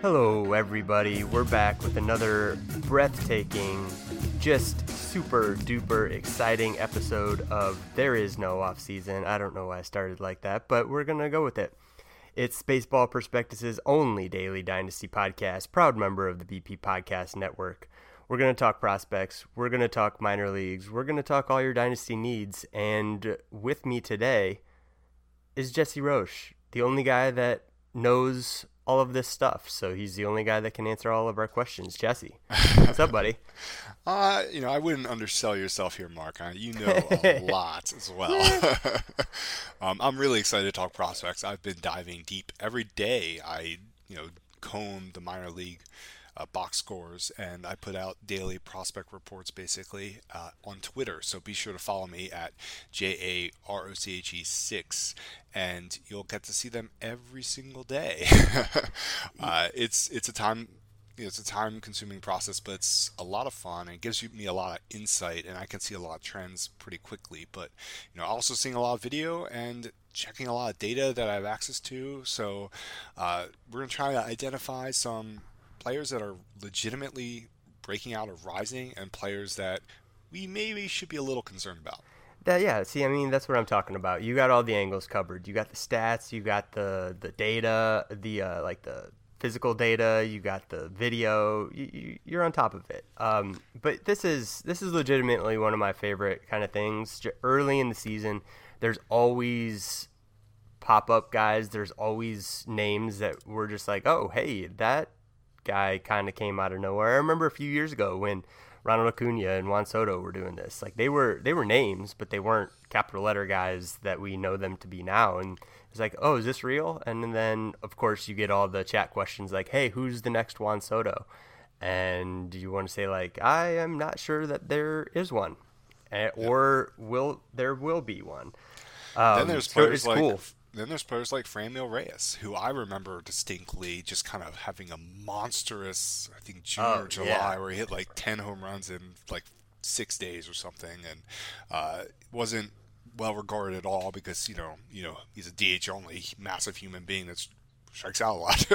Hello, everybody. We're back with another breathtaking, just super duper exciting episode of There Is No Off Season. I don't know why I started like that, but we're going to go with it. It's Baseball Prospectus's only daily Dynasty podcast, proud member of the BP Podcast Network. We're going to talk prospects. We're going to talk minor leagues. We're going to talk all your Dynasty needs. And with me today is Jesse Roche, the only guy that knows all of this stuff. So he's the only guy that can answer all of our questions. Jesse, what's up, buddy? I wouldn't undersell yourself here, Mark. You know a lot as well. I'm really excited to talk prospects. I've been diving deep every day. I comb the minor league box scores, and I put out daily prospect reports basically on Twitter. So be sure to follow me at JAROCHE6, and you'll get to see them every single day. It's a time-consuming process, but it's a lot of fun, and it gives me a lot of insight, and I can see a lot of trends pretty quickly. But also seeing a lot of video and checking a lot of data that I have access to. So we're gonna try to identify some players that are legitimately breaking out or rising, and players that we maybe should be a little concerned about. That's what I'm talking about. You got all the angles covered. You got the stats, you got the data, the physical data, you got the video. You're on top of it. But this is legitimately one of my favorite kind of things. Early in the season, there's always pop-up guys. There's always names that we're just like, oh, hey, that guy kind of came out of nowhere. I remember a few years ago when Ronald Acuna and Juan Soto were doing this. Like they were names, but they weren't capital letter guys that we know them to be now. And it's like, oh, is this real? And then of course you get all the chat questions like, hey, who's the next Juan Soto? And you want to say like, I am not sure that there is one, or there will be one. Then there's players cool. Then there's players like Franmil Reyes, who I remember distinctly just kind of having a monstrous, I think, June or July, where he hit like 10 home runs in like 6 days or something, and wasn't well regarded at all because he's a DH only massive human being that strikes out a lot.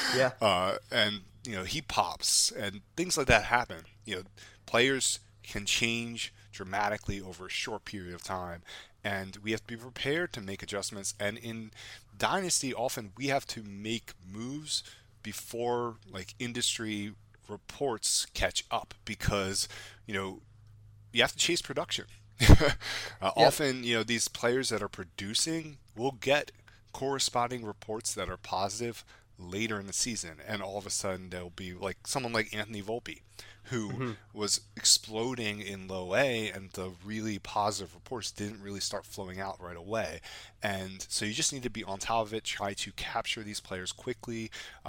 And he pops, and things like that happen. Players can change dramatically over a short period of time, and we have to be prepared to make adjustments. And in Dynasty, often we have to make moves before like industry reports catch up, because you have to chase production. Often these players that are producing will get corresponding reports that are positive later in the season, and all of a sudden there'll be like someone like Anthony Volpe, who was exploding in low A, and the really positive reports didn't really start flowing out right away. And so you just need to be on top of it, try to capture these players quickly,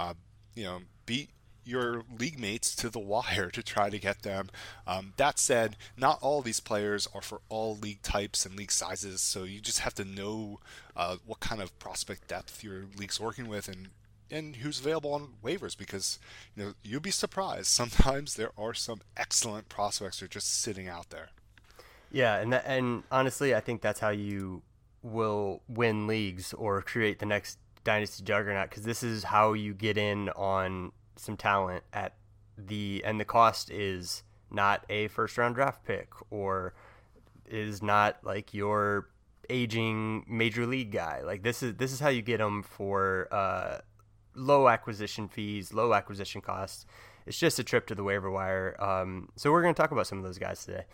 beat your league mates to the wire to try to get them. That said, not all these players are for all league types and league sizes, so you just have to know what kind of prospect depth your league's working with, and who's available on waivers, because you'll be surprised. Sometimes there are some excellent prospects that are just sitting out there. Yeah, and honestly, I think that's how you will win leagues or create the next Dynasty juggernaut, because this is how you get in on some talent and the cost is not a first-round draft pick, or is not like your aging major league guy. Like this is how you get them for low acquisition fees, low acquisition costs. It's just a trip to the waiver wire. So we're going to talk about some of those guys today.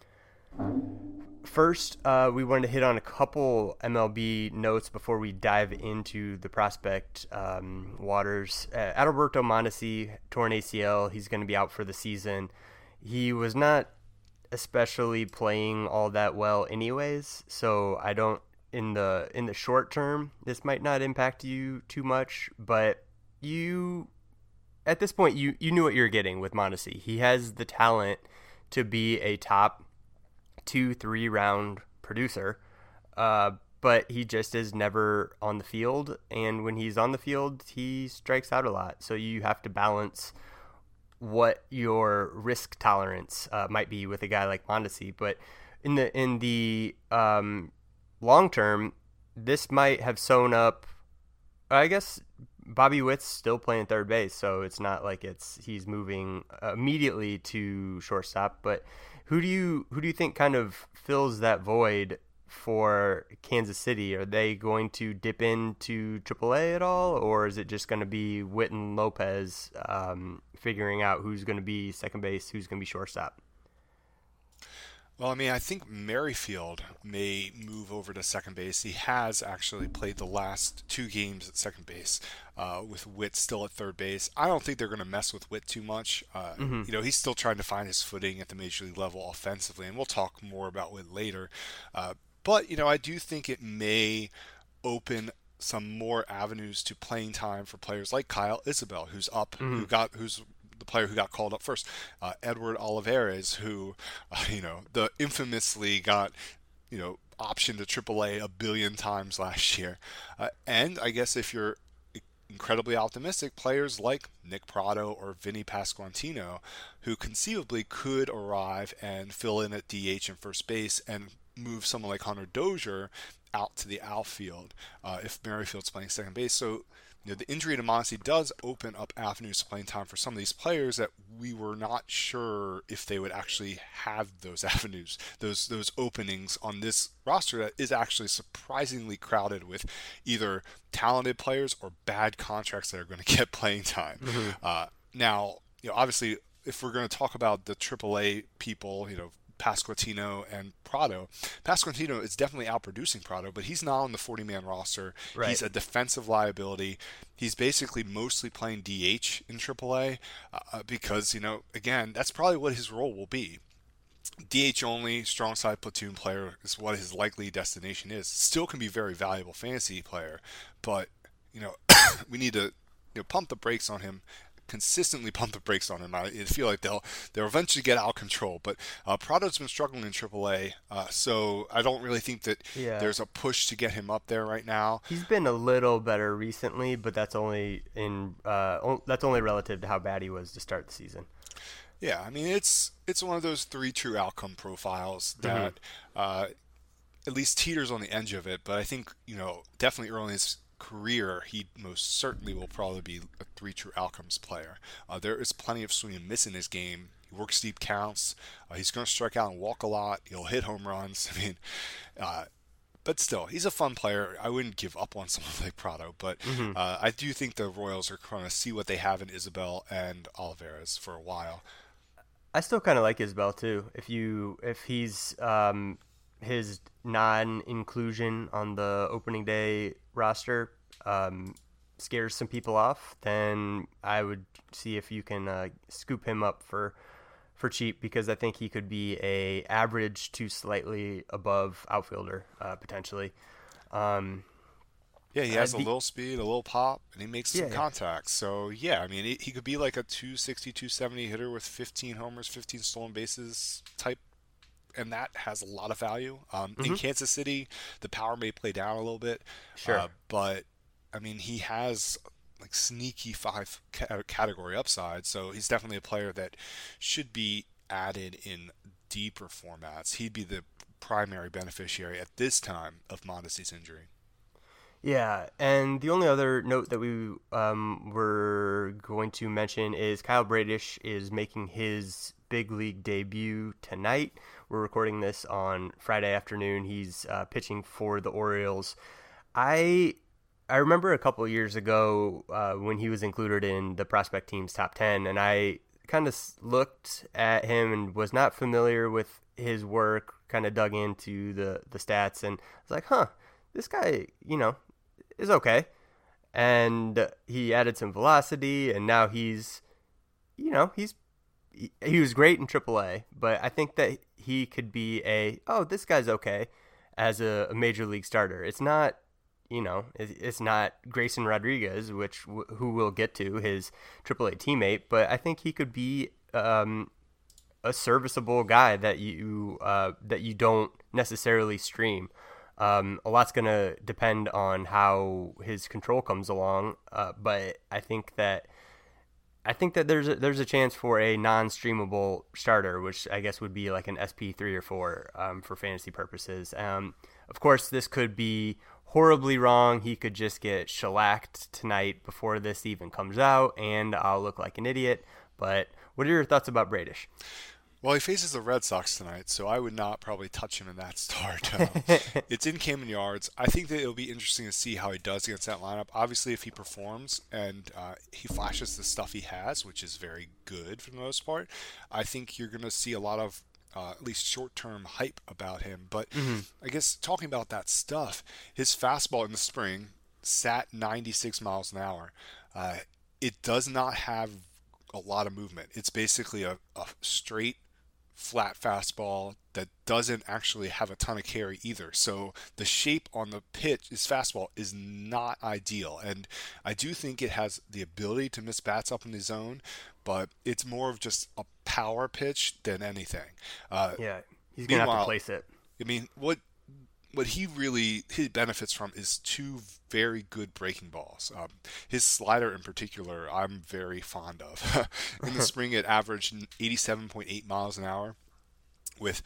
First, we wanted to hit on a couple MLB notes before we dive into the prospect waters. Adalberto Mondesi, torn ACL. He's going to be out for the season. He was not especially playing all that well anyways, so I don't, in the short term, this might not impact you too much, but at this point you knew what you're getting with Mondesi. He has the talent to be a top 2-3 round producer, but he just is never on the field, and when he's on the field he strikes out a lot. So you have to balance what your risk tolerance might be with a guy like Mondesi. But in the long term, this might have sewn up, I guess, Bobby Witt's still playing third base, so it's not like he's moving immediately to shortstop. But who do you think kind of fills that void for Kansas City? Are they going to dip into AAA at all, or is it just going to be Witt and Lopez figuring out who's going to be second base, who's going to be shortstop? Well, I mean, I think Merrifield may move over to second base. He has actually played the last 2 games at second base, with Witt still at third base. I don't think they're going to mess with Witt too much. He's still trying to find his footing at the major league level offensively, and we'll talk more about Witt later. But I do think it may open some more avenues to playing time for players like Kyle Isabel, who's up, who's the player who got called up first, Edward Olivares, who, the infamously got, optioned to AAA a billion times last year. And I guess if you're incredibly optimistic, players like Nick Pratto or Vinny Pasquantino, who conceivably could arrive and fill in at DH and first base and move someone like Hunter Dozier out to the outfield if Merrifield's playing second base. So the injury to Mondesi does open up avenues to playing time for some of these players that we were not sure if they would actually have those avenues, those openings on this roster that is actually surprisingly crowded with either talented players or bad contracts that are going to get playing time. Now, obviously, if we're going to talk about the AAA people, Pasquantino and Pratto. Pasquantino is definitely outproducing Pratto, but he's not on the 40-man roster. Right. He's a defensive liability. He's basically mostly playing DH in AAA because, again, that's probably what his role will be. DH only, strong side platoon player is what his likely destination is. Still can be very valuable fantasy player, but, we need to pump the brakes on him. Consistently pump the brakes on him. I feel like they'll eventually get out of control. But Pratto's been struggling in AAA, so I don't really think that there's a push to get him up there right now. He's been a little better recently, but that's only relative to how bad he was to start the season. Yeah, I mean it's one of those 3 true outcome profiles that at least teeters on the edge of it. But I think definitely early in his career, he most certainly will probably be a 3 true outcomes player. There is plenty of swing and miss in his game. He works deep counts. He's going to strike out and walk a lot. He'll hit home runs. I mean, but still, he's a fun player. I wouldn't give up on someone like Pratto, but I do think the Royals are going to see what they have in Isabel and Olivares for a while. I still kind of like Isabel too. If he's his non-inclusion on the opening day roster scares some people off, then I would see if you can scoop him up for cheap, because I think he could be a average to slightly above outfielder potentially. Yeah, he has a little speed, a little pop, and he makes some contacts. So, yeah, I mean, he could be like a 260, 270 hitter with 15 homers, 15 stolen bases type, and that has a lot of value. In Kansas City, the power may play down a little bit. Sure. But, I mean, he has like sneaky 5 category upside, so he's definitely a player that should be added in deeper formats. He'd be the primary beneficiary at this time of Mondesi's injury. Yeah, and the only other note that we were going to mention is Kyle Bradish is making his big league debut tonight. We're recording this on Friday afternoon. He's pitching for the Orioles. I remember a couple of years ago when he was included in the prospect team's top 10, and I kind of looked at him and was not familiar with his work, kind of dug into the stats, and I was like, this guy, is okay. And he added some velocity, and now he was great in AAA, but I think that he could be this guy's okay as a major league starter. It's not, it's not Grayson Rodriguez, who we'll get to, his AAA teammate, but I think he could be a serviceable guy that you don't necessarily stream. A lot's going to depend on how his control comes along, but I think that I think that there's a chance for a non-streamable starter, which I guess would be like an SP3 or 4 for fantasy purposes. Of course, this could be horribly wrong. He could just get shellacked tonight before this even comes out, and I'll look like an idiot. But what are your thoughts about Bradish? Well, he faces the Red Sox tonight, so I would not probably touch him in that start. It's in Camden Yards. I think that it'll be interesting to see how he does against that lineup. Obviously, if he performs and he flashes the stuff he has, which is very good for the most part, I think you're going to see a lot of at least short-term hype about him. But I guess talking about that stuff, his fastball in the spring sat 96 miles an hour. It does not have a lot of movement. It's basically a straight flat fastball that doesn't actually have a ton of carry either. So the shape on the pitch, his fastball, is not ideal. And I do think it has the ability to miss bats up in the zone, but it's more of just a power pitch than anything. Yeah, he's going to have to place it. I mean, what he benefits from is two very good breaking balls. His slider in particular, I'm very fond of. In the spring, it averaged 87.8 miles an hour with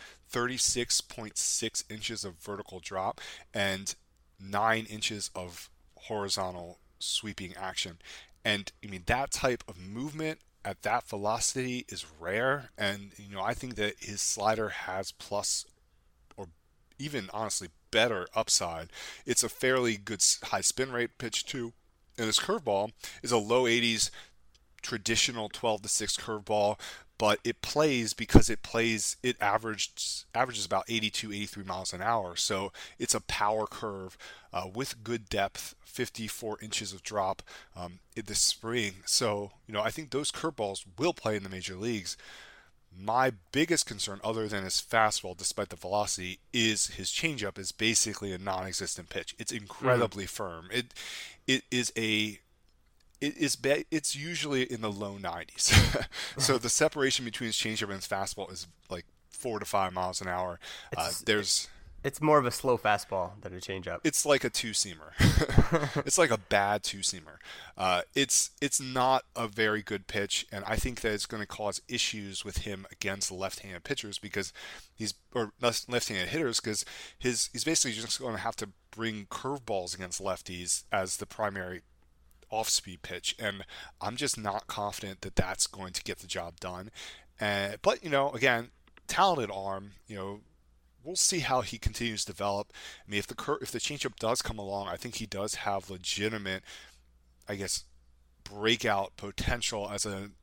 36.6 inches of vertical drop and 9 inches of horizontal sweeping action. And I mean, that type of movement at that velocity is rare. And, I think that his slider has plus or even honestly better upside. It's a fairly good high spin rate pitch too, and his curveball is a low 80s traditional 12-6 curveball, but it plays because it averages about 82-83 miles an hour. So it's a power curve with good depth, 54 inches of drop in the spring. So I think those curveballs will play in the major leagues. My biggest concern, other than his fastball, despite the velocity, is his changeup is basically a non-existent pitch. It's incredibly firm. It's usually in the low 90s. So the separation between his changeup and his fastball is like 4 to 5 miles an hour. It's more of a slow fastball than a changeup. It's like a two-seamer. It's like a bad two-seamer. It's not a very good pitch, and I think that it's going to cause issues with him against left-handed pitchers left-handed hitters because he's basically just going to have to bring curveballs against lefties as the primary off-speed pitch, and I'm just not confident that that's going to get the job done. But again, talented arm. We'll see how he continues to develop. I mean, if the changeup does come along, I think he does have legitimate, I guess, breakout potential as an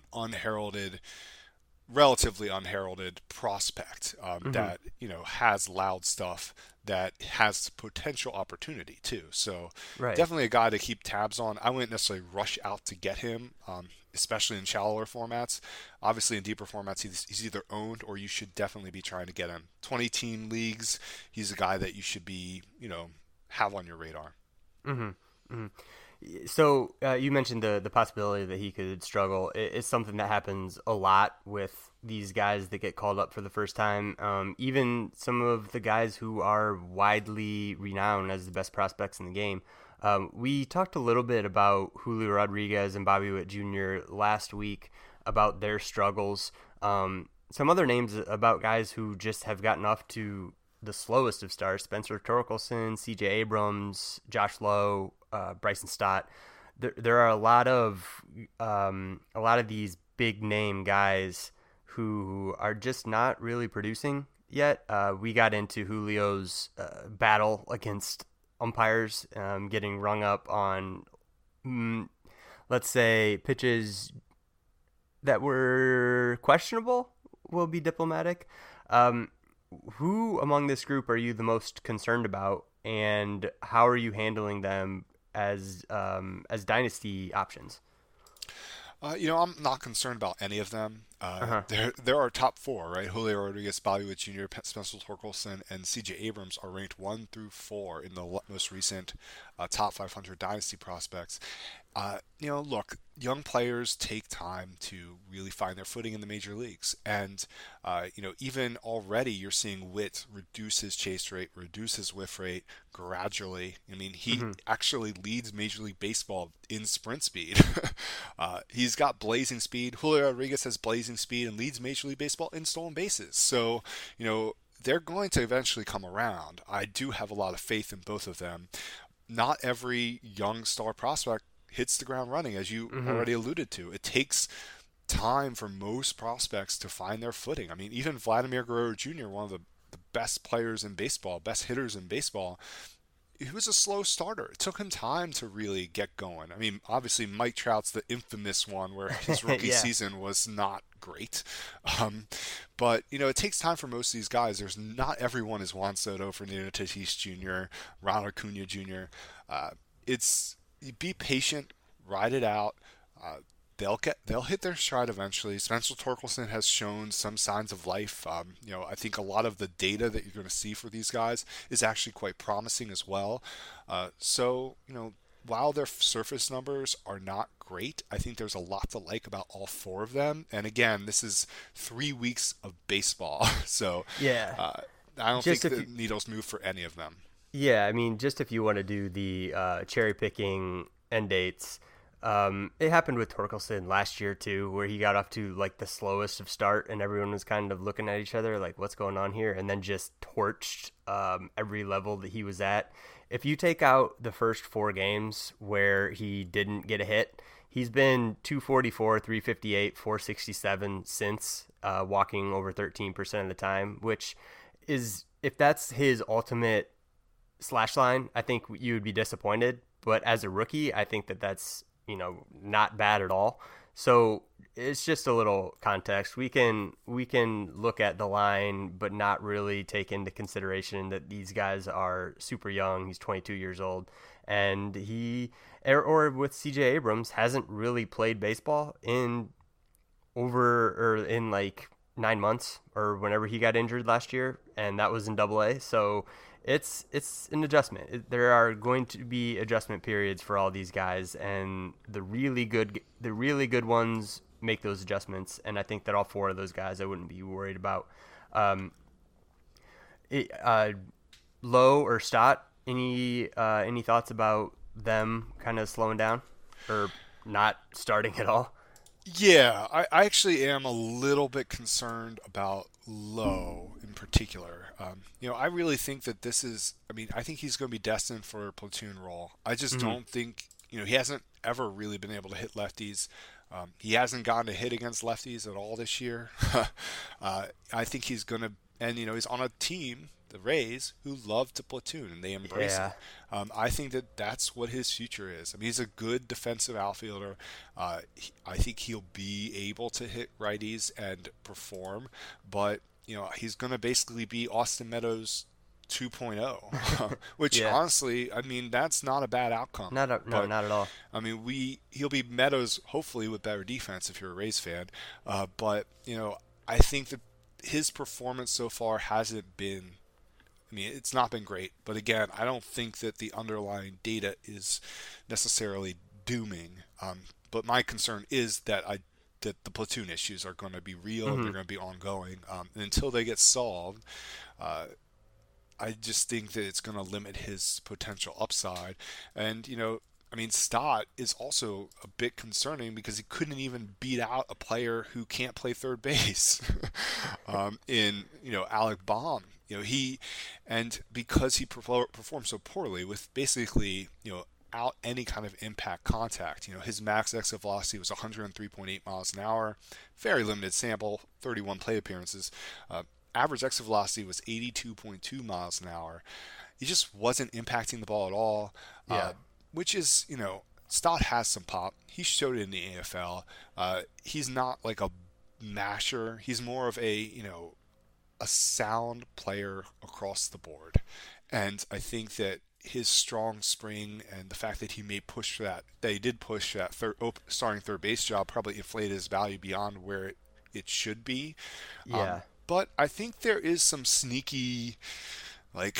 relatively unheralded prospect that has loud stuff that has potential opportunity too. So Definitely a guy to keep tabs on. I wouldn't necessarily rush out to get him, especially in shallower formats. Obviously in deeper formats, he's either owned or you should definitely be trying to get him. 20-team leagues, he's a guy that you should be, have on your radar. So you mentioned the possibility that he could struggle. It's something that happens a lot with these guys that get called up for the first time. Even some of the guys who are widely renowned as the best prospects in the game. We talked a little bit about Julio Rodriguez and Bobby Witt Jr. last week about their struggles. Some other names about guys who just have gotten off to the slowest of starts: Spencer Torkelson, C.J. Abrams, Josh Lowe, Bryson Stott. There are a lot of these big name guys who are just not really producing yet. We got into Julio's battle against umpires, getting rung up on, let's say, pitches that were questionable. We'll be diplomatic. Who among this group are you the most concerned about, and how are you handling them as dynasty options? I'm not concerned about any of them. Uh-huh. There are top four, right? Julio Rodriguez, Bobby Witt Jr., Spencer Torkelson, and C.J. Abrams are ranked 1 through 4 in the most recent top 500 dynasty prospects. Look, young players take time to really find their footing in the major leagues. And, even already you're seeing Witt reduce his chase rate, reduce his whiff rate gradually. I mean, he actually leads Major League Baseball in sprint speed. He's got blazing speed. Julio Rodriguez has blazing speed and leads Major League Baseball in stolen bases. So, they're going to eventually come around. I do have a lot of faith in both of them. Not every young star prospect hits the ground running, as you already alluded to. It takes time for most prospects to find their footing. I mean, even Vladimir Guerrero Jr., one of the best players in baseball, best hitters in baseball, he was a slow starter. It took him time to really get going. I mean, obviously Mike Trout's the infamous one where his rookie season was not great. But, it takes time for most of these guys. Not everyone is Juan Soto, Fernando Tatis Jr., Ronald Acuna Jr. Be patient, ride it out. They'll hit their stride eventually. Spencer Torkelson has shown some signs of life. I think a lot of the data that you're going to see for these guys is actually quite promising as well. While their surface numbers are not great, I think there's a lot to like about all four of them. And again, this is 3 weeks of baseball, so I don't think the needles move for any of them. Yeah, I mean, just if you want to do the cherry picking end dates. It happened with Torkelson last year too, where he got off to like the slowest of start, and everyone was kind of looking at each other like, "What's going on here?" And then just torched every level that he was at. If you take out the first 4 games where he didn't get a hit, he's been 244, 358, 467 since, walking over 13% of the time, which is, if that's his ultimate slash line, I think you would be disappointed. But as a rookie, I think that's not bad at all. So it's just a little context. We can look at the line, but not really take into consideration that these guys are super young. He's 22 years old, and or with CJ Abrams, hasn't really played baseball in like 9 months or whenever he got injured last year, and that was in AA. So it's an adjustment. There are going to be adjustment periods for all these guys, and the really good ones make those adjustments. And I think that all 4 of those guys I wouldn't be worried about. Lowe or Stott, any thoughts about them kind of slowing down or not starting at all? Yeah, I actually am a little bit concerned about Lowe in particular. I really think that I think he's going to be destined for a platoon role. I just don't think, he hasn't ever really been able to hit lefties. He hasn't gotten a hit against lefties at all this year. I think he's going to, and he's on a team, the Rays, who love to platoon, and they embrace it. I think that's what his future is. I mean, he's a good defensive outfielder. I think he'll be able to hit righties and perform, but he's going to basically be Austin Meadows 2.0, which honestly, I mean, that's not a bad outcome. Not at all. I mean, he'll be Meadows hopefully with better defense if you're a Rays fan. But I think that his performance so far hasn't been. I mean, it's not been great, but again, I don't think that the underlying data is necessarily dooming. But my concern is that the platoon issues are going to be real and they're going to be ongoing. And until they get solved, I just think that it's going to limit his potential upside. And, Stott is also a bit concerning because he couldn't even beat out a player who can't play third base in Alec Baum. Because he performed so poorly with basically, out any kind of impact contact. His max exit velocity was 103.8 miles an hour, very limited sample, 31 plate appearances. Average exit velocity was 82.2 miles an hour. He just wasn't impacting the ball at all. Which is, Stott has some pop. He showed it in the AFL. He's not like a masher. He's more of a sound player across the board. And I think that his strong spring and the fact that he may push that he did push that starting third base job probably inflated his value beyond where it it should be. Yeah. But I think there is some sneaky, like,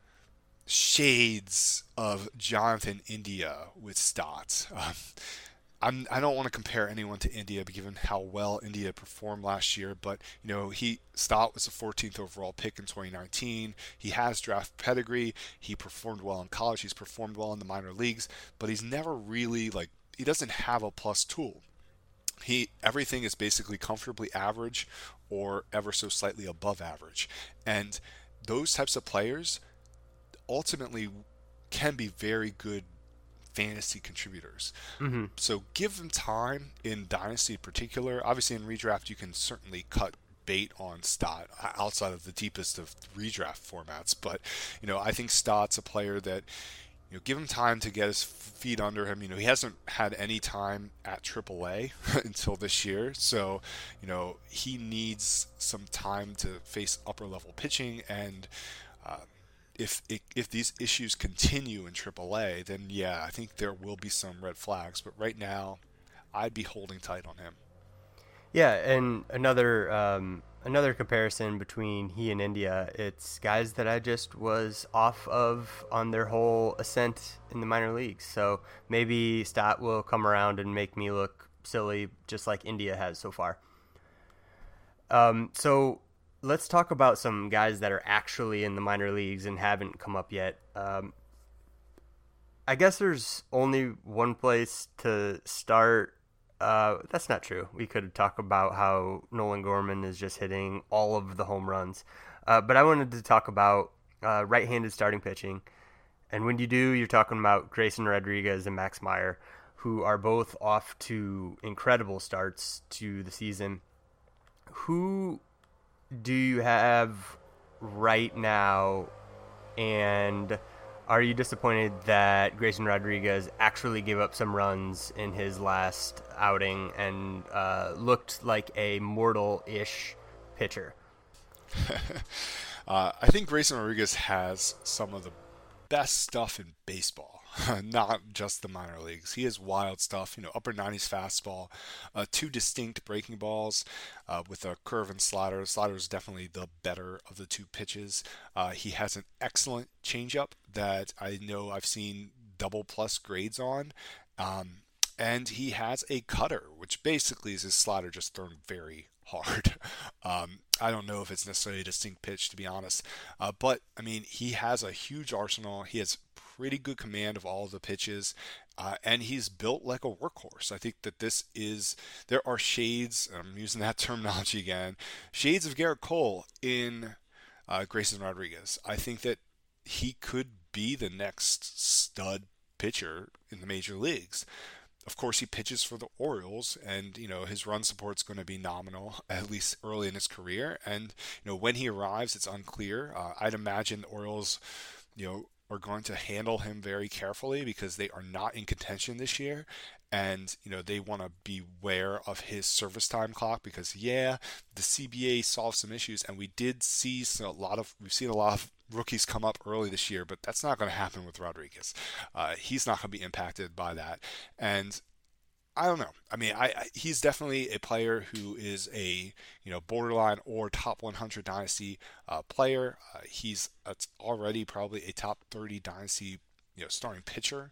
shades of Jonathan India with Stott. I don't want to compare anyone to India, given how well India performed last year. But Stott was the 14th overall pick in 2019. He has draft pedigree. He performed well in college. He's performed well in the minor leagues. But he's never really he doesn't have a plus tool. Everything is basically comfortably average or ever so slightly above average, and those types of players ultimately can be very good fantasy contributors. Mm-hmm. So give them time in Dynasty in particular. Obviously in redraft you can certainly cut bait on Stott outside of the deepest of redraft formats, but I think Stott's a player that give him time to get his feet under him. He hasn't had any time at AAA until this year, so he needs some time to face upper level pitching. And if these issues continue in AAA, then yeah, I think there will be some red flags. But right now, I'd be holding tight on him. Yeah, and another comparison between he and India, it's guys that I just was off of on their whole ascent in the minor leagues. So maybe Stott will come around and make me look silly, just like India has so far. So let's talk about some guys that are actually in the minor leagues and haven't come up yet. I guess there's only one place to start. That's not true. We could talk about how Nolan Gorman is just hitting all of the home runs. But I wanted to talk about right-handed starting pitching. And when you do, you're talking about Grayson Rodriguez and Max Meyer, who are both off to incredible starts to the season. Who do you have right now, and are you disappointed that Grayson Rodriguez actually gave up some runs in his last outing and looked like a mortal-ish pitcher? I think Grayson Rodriguez has some of the best stuff in baseball, not just the minor leagues. He has wild stuff, upper 90s fastball, two distinct breaking balls with a curve and slider. Slider is definitely the better of the two pitches. He has an excellent changeup that I know I've seen double plus grades on. And he has a cutter, which basically is his slider just thrown very hard. I don't know if it's necessarily a distinct pitch, to be honest. But, he has a huge arsenal. He has pretty good command of all of the pitches. And he's built like a workhorse. I think that there are shades, I'm using that terminology again, shades of Garrett Cole in Grayson Rodriguez. I think that he could be the next stud pitcher in the major leagues. Of course, he pitches for the Orioles, and his run support's going to be nominal, at least early in his career. And when he arrives, it's unclear. I'd imagine the Orioles, are going to handle him very carefully because they are not in contention this year, and they want to beware of his service time clock because the CBA solved some issues, and we've seen a lot of rookies come up early this year, but that's not going to happen with Rodriguez. He's not going to be impacted by that. And I don't know. He's definitely a player who is a borderline or top 100 dynasty player. He's already probably a top 30 dynasty starting pitcher.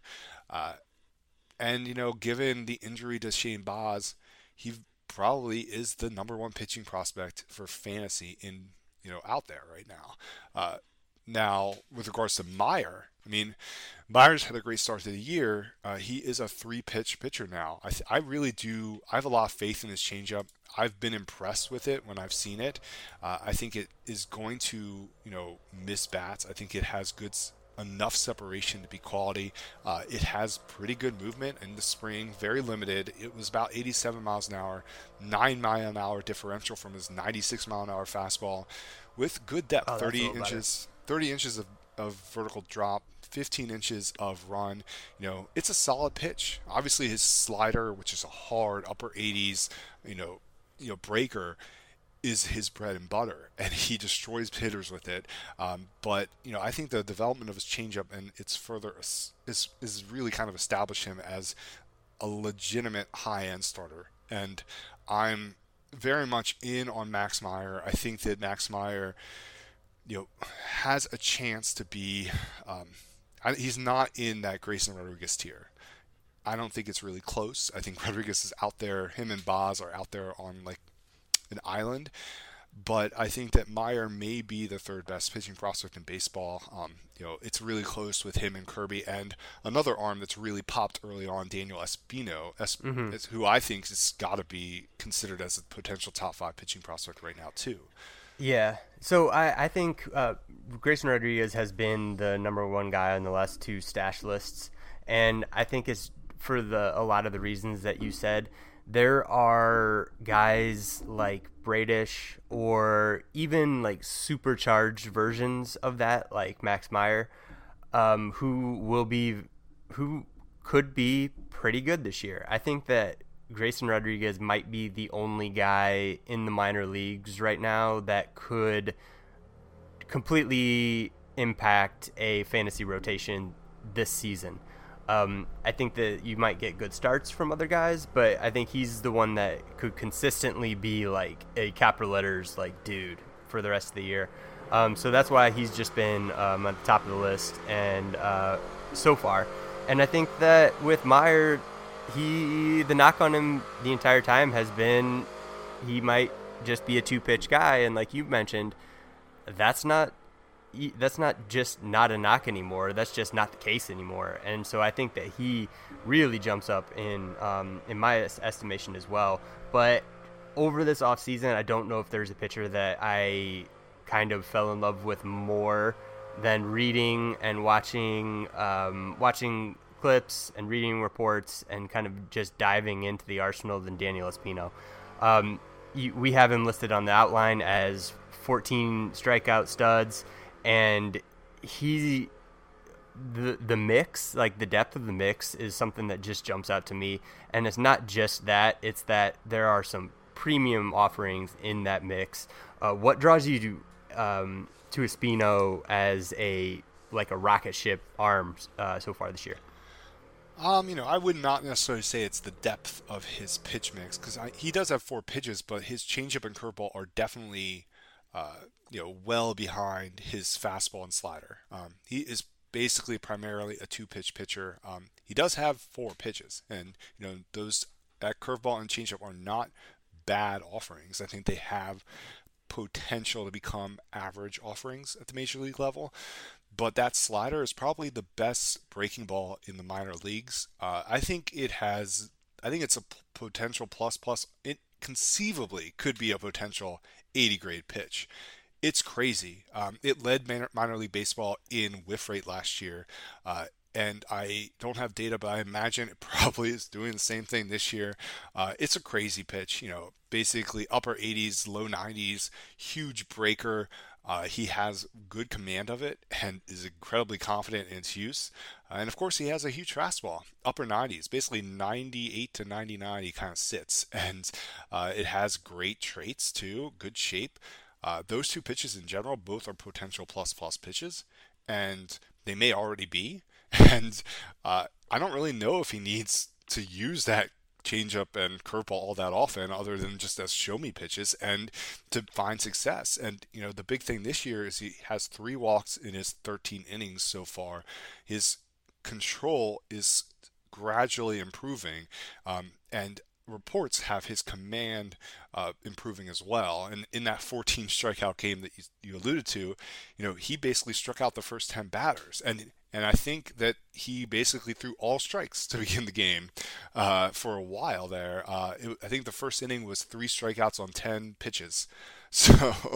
And given the injury to Shane Baz, he probably is the number one pitching prospect for fantasy in out there right now. Now, with regards to Meyer, Meyer's had a great start to the year. He is a 3-pitch pitcher now. I really do. I have a lot of faith in his changeup. I've been impressed with it when I've seen it. I think it is going to, miss bats. I think it has enough separation to be quality. It has pretty good movement in the spring, very limited. It was about 87 miles an hour, 9 mile an hour differential from his 96 mile an hour fastball with good depth, 30 inches of vertical drop, 15 inches of run. It's a solid pitch. Obviously his slider, which is a hard upper 80s, breaker, is his bread and butter, and he destroys hitters with it. But I think the development of his changeup and its further is really kind of established him as a legitimate high-end starter. And I'm very much in on Max Meyer. I think that Max Meyer, has a chance to be. He's not in that Grayson Rodriguez tier. I don't think it's really close. I think Rodriguez is out there. Him and Boz are out there on like an island. But I think that Meyer may be the third best pitching prospect in baseball. It's really close with him and Kirby, and another arm that's really popped early on, Daniel Espino, who I think has got to be considered as a potential top 5 pitching prospect right now too. Yeah. So I think Grayson Rodriguez has been the number one guy on the last 2 stash lists, and I think it's for a lot of the reasons that you said. There are guys like Bradish or even like supercharged versions of that, like Max Meyer, who could be pretty good this year. I think that Grayson Rodriguez might be the only guy in the minor leagues right now that could completely impact a fantasy rotation this season. I think that you might get good starts from other guys, but I think he's the one that could consistently be like a capital letters like dude for the rest of the year. So that's why he's just been at the top of the list and so far. And I think that with Meyer, the knock on him the entire time has been he might just be a 2-pitch guy, and like you mentioned, that's not just not a knock anymore. That's just not the case anymore. And so I think that he really jumps up in my estimation as well. But over this offseason, I don't know if there's a pitcher that I kind of fell in love with more than reading and watching clips and reading reports and kind of just diving into the arsenal than Daniel Espino. We have him listed on the outline as 14 strikeout studs. And the mix, like the depth of the mix, is something that just jumps out to me. And it's not just that; it's that there are some premium offerings in that mix. What draws you to Espino as a rocket ship arm so far this year? I would not necessarily say it's the depth of his pitch mix, because he does have 4 pitches, but his changeup and curveball are definitely well behind his fastball and slider. He is basically primarily a 2-pitch pitcher. He does have 4 pitches, and that curveball and changeup are not bad offerings. I think they have potential to become average offerings at the major league level. But that slider is probably the best breaking ball in the minor leagues. I think it's a potential plus. It conceively could be a potential 80 grade pitch. It's crazy. It led minor league baseball in whiff rate last year. And I don't have data, but I imagine it probably is doing the same thing this year. It's a crazy pitch, basically upper 80s, low 90s, huge breaker. He has good command of it and is incredibly confident in its use. And of course, he has a huge fastball, upper 90s, basically 98 to 99. He kind of sits, and it has great traits too, good shape. Those 2 pitches in general, both are potential plus pitches, and they may already be. And I don't really know if he needs to use that changeup and curveball all that often, other than just as show me pitches and to find success. And the big thing this year is he has 3 walks in his 13 innings so far. His control is gradually improving, and reports have his command improving as well. And in that 14 strikeout game that you alluded to, he basically struck out the first 10 batters, and I think that he basically threw all strikes to begin the game for a while there. I think the first inning was 3 strikeouts on 10 pitches. So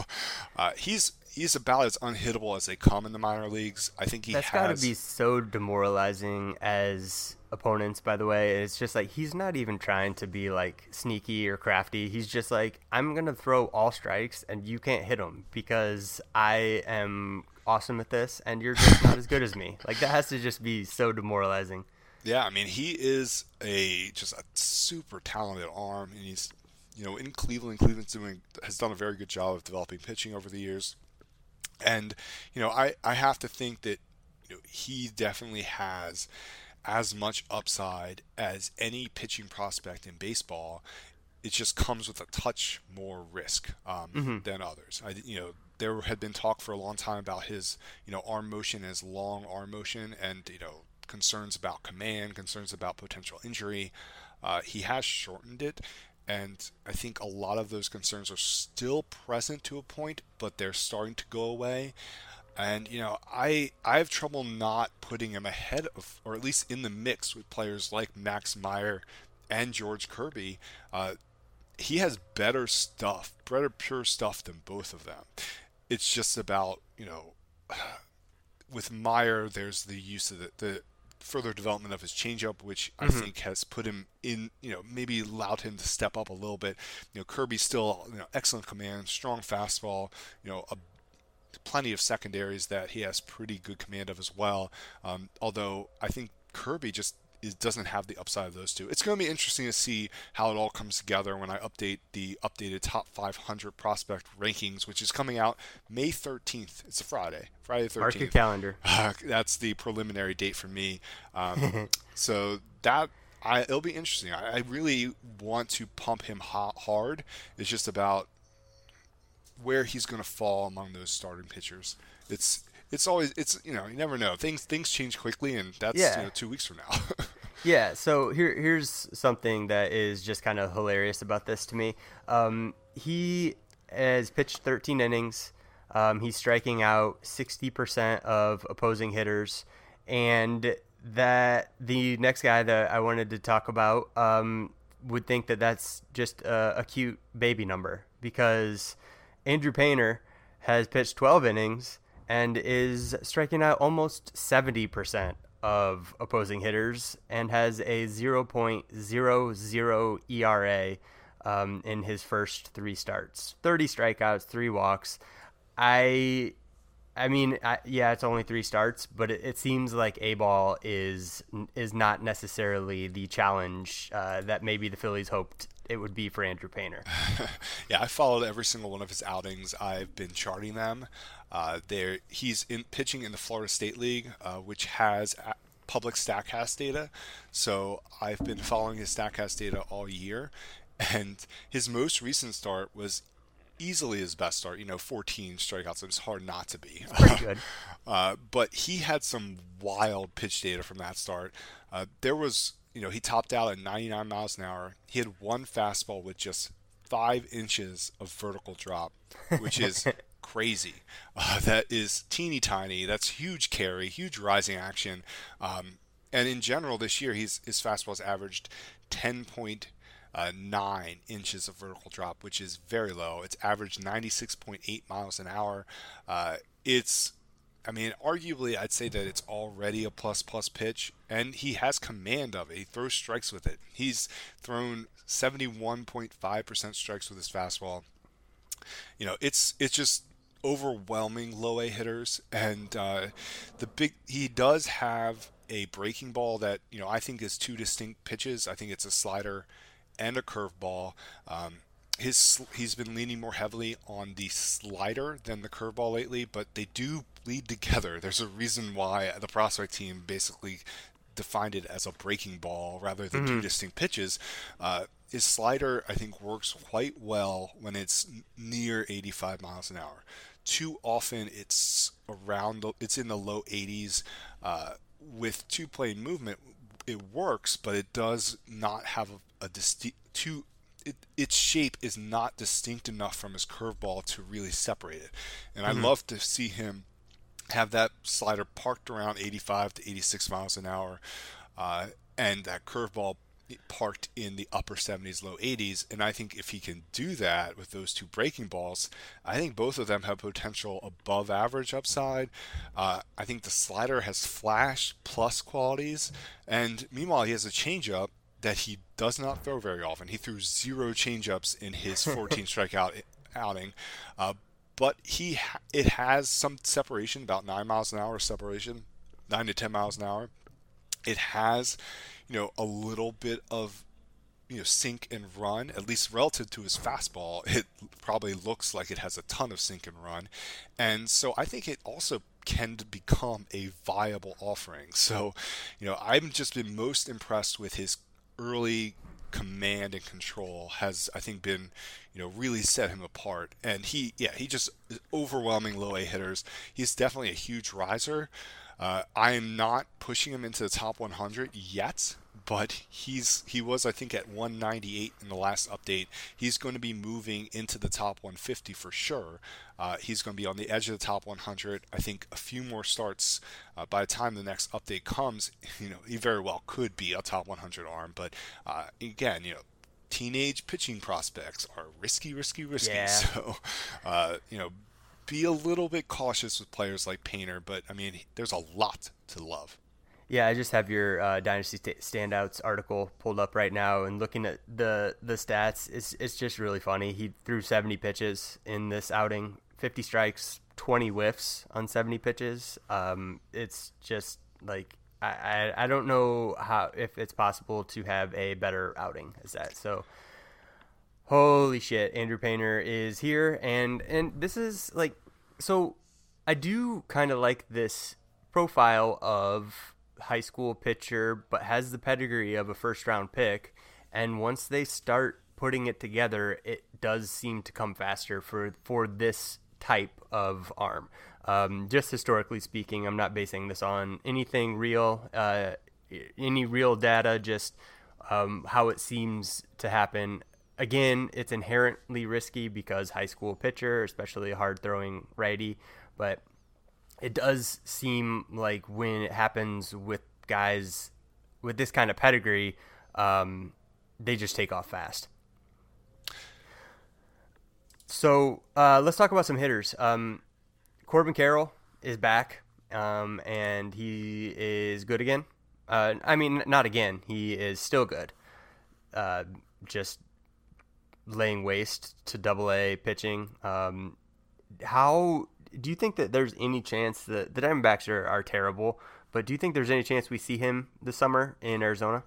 he's about as unhittable as they come in the minor leagues. I think That's got to be so demoralizing as opponents, by the way. It's just like he's not even trying to be like sneaky or crafty. He's just like, I'm going to throw all strikes and you can't hit them because I am awesome at this and you're just not as good as me. Like, that has to just be so demoralizing. Yeah, I mean, he is just a super talented arm, and he's in Cleveland. Cleveland's has done a very good job of developing pitching over the years. And I have to think that he definitely has as much upside as any pitching prospect in baseball. it just comes with a touch more risk than others. There had been talk for a long time about his, arm motion, his long arm motion, and concerns about command, concerns about potential injury. He has shortened it, and I think a lot of those concerns are still present to a point, but they're starting to go away. And I have trouble not putting him ahead of, or at least in the mix with players like Max Meyer and George Kirby. He has better stuff, better pure stuff than both of them. It's just about, with Meyer, there's the use of the further development of his changeup, which I think has put him in, maybe allowed him to step up a little bit. Kirby's still, excellent command, strong fastball, plenty of secondaries that he has pretty good command of as well. Although I think Kirby just doesn't have the upside of those two. It's going to be interesting to see how it all comes together when I update the updated top 500 prospect rankings, which is coming out May 13th. It's a Friday the 13th. Mark your calendar. That's the preliminary date for me. So it'll be interesting. I really want to pump him hard. It's just about where he's going to fall among those starting pitchers. It's always you never know. Things change quickly, and that's 2 weeks from now. Yeah, so here's something that is just kind of hilarious about this to me. He has pitched 13 innings. He's striking out 60% of opposing hitters, and that the next guy that I wanted to talk about would think that that's just a cute baby number, because Andrew Painter has pitched 12 innings and is striking out almost 70% of opposing hitters and has a 0.00 ERA in his first 3 starts. 30 strikeouts, 3 walks. I mean, it's only 3 starts, but it seems like A-ball is not necessarily the challenge that maybe the Phillies hoped it would be for Andrew Painter. Yeah, I followed every single one of his outings. I've been charting them. He's pitching in the Florida State League, which has public StatCast data. So I've been following his StatCast data all year, and his most recent start was easily his best start. 14 strikeouts. It was hard not to be. Pretty good. But he had some wild pitch data from that start. There was, he topped out at 99 miles an hour. He had one fastball with just 5 inches of vertical drop, which is crazy. That is teeny tiny. That's huge carry, huge rising action. And in general, this year, his fastball's averaged 10.9 inches of vertical drop, which is very low. It's averaged 96.8 miles an hour. Arguably, I'd say that it's already a plus pitch, and he has command of it. He throws strikes with it. He's thrown 71.5% strikes with his fastball. It's just overwhelming low A hitters, and he does have a breaking ball that I think is 2 distinct pitches. I think it's a slider and a curveball. He's been leaning more heavily on the slider than the curveball lately, but they do bleed together. There's a reason why the prospect team basically defined it as a breaking ball rather than 2 distinct pitches. His slider, I think, works quite well when it's near 85 miles an hour. Too often it's in the low 80s. With 2-plane movement, it works, but it does not have a distinct its shape is not distinct enough from his curveball to really separate it. And I love to see him have that slider parked around 85 to 86 miles an hour, and that curveball parked in the upper 70s, low 80s. And I think if he can do that with those 2 breaking balls, I think both of them have potential above average upside. I think the slider has flash plus qualities, and meanwhile he has a changeup that he does not throw very often. He threw 0 changeups in his 14 strikeout outing, but it has some separation, about 9 miles an hour separation, 9 to 10 miles an hour. It has, a little bit of, sink and run, at least relative to his fastball. It probably looks like it has a ton of sink and run, and so I think it also can become a viable offering. So, I've just been most impressed with his early command and control has, I think, been, really set him apart. And he just is overwhelming low A hitters. He's definitely a huge riser. I am not pushing him into the top 100 yet, but he was, I think, at 198 in the last update. He's going to be moving into the top 150 for sure. He's going to be on the edge of the top 100. I think a few more starts by the time the next update comes. He very well could be a top 100 arm, but again, teenage pitching prospects are risky. Yeah. So, be a little bit cautious with players like Painter, but I mean, there's a lot to love. Yeah, I just have your Dynasty Standouts article pulled up right now, and looking at the stats, it's just really funny. He threw 70 pitches in this outing, 50 strikes, 20 whiffs on 70 pitches. It's just like I don't know if it's possible to have a better outing as that. So holy shit, Andrew Painter is here, and this is like, so I do kind of like this profile of high school pitcher, but has the pedigree of a first round pick, and once they start putting it together, it does seem to come faster for this type of arm. Just historically speaking, I'm not basing this on anything real, any real data, just how it seems to happen. Again, it's inherently risky because high school pitcher, especially a hard-throwing righty, but it does seem like when it happens with guys with this kind of pedigree, they just take off fast. So let's talk about some hitters. Corbin Carroll is back, and he is good again. I mean, not again. He is still good. Just laying waste to Double-A pitching. How do you think that there's any chance that the Diamondbacks are terrible, but do you think there's any chance we see him this summer in Arizona?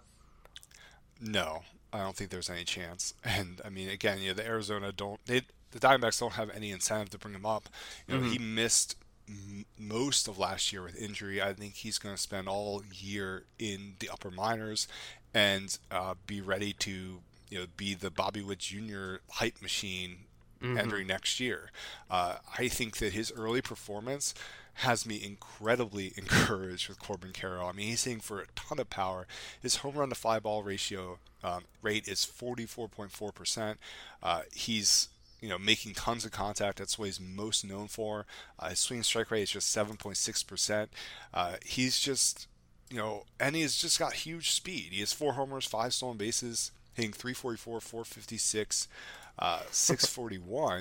No, I don't think there's any chance. And I mean, again, the Diamondbacks don't have any incentive to bring him up. He missed most of last year with injury. I think he's going to spend all year in the upper minors and be ready to be the Bobby Witt Jr. hype machine entering next year. I think that his early performance has me incredibly encouraged with Corbin Carroll. I mean, he's hitting for a ton of power. His home run to fly ball ratio rate is 44.4%. He's making tons of contact. That's what he's most known for. His swing strike rate is just 7.6%. He's just, and he's just got huge speed. He has 4 homers, 5 stolen bases, hitting 344, 456, 641.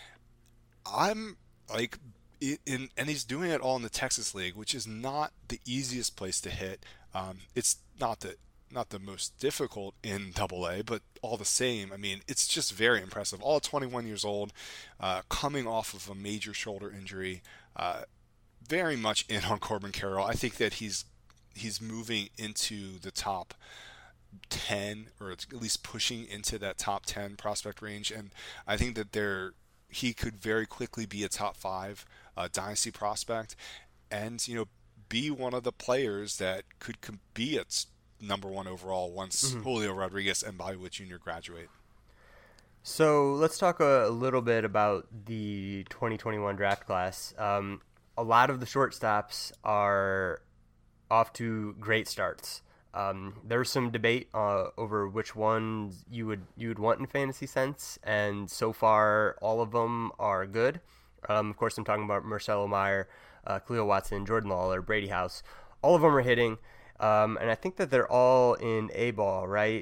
I'm like, and he's doing it all in the Texas League, which is not the easiest place to hit. It's not the most difficult in Double-A, but all the same, I mean, it's just very impressive. All 21 years old, coming off of a major shoulder injury, very much in on Corbin Carroll. I think that he's moving into the top 10, or at least pushing into that top 10 prospect range, and I think that he could very quickly be a top 5 dynasty prospect, and be one of the players that could be at number 1 overall once Julio Rodriguez and Bobby Witt Jr. graduate. So let's talk a little bit about the 2021 draft class. A lot of the shortstops are off to great starts. There's some debate over which ones you would want in fantasy sense, and so far all of them are good. Of course, I'm talking about Marcelo Meyer, Khalil Watson, Jordan Lawler, Brady House. All of them are hitting, and I think that they're all in A-ball, right?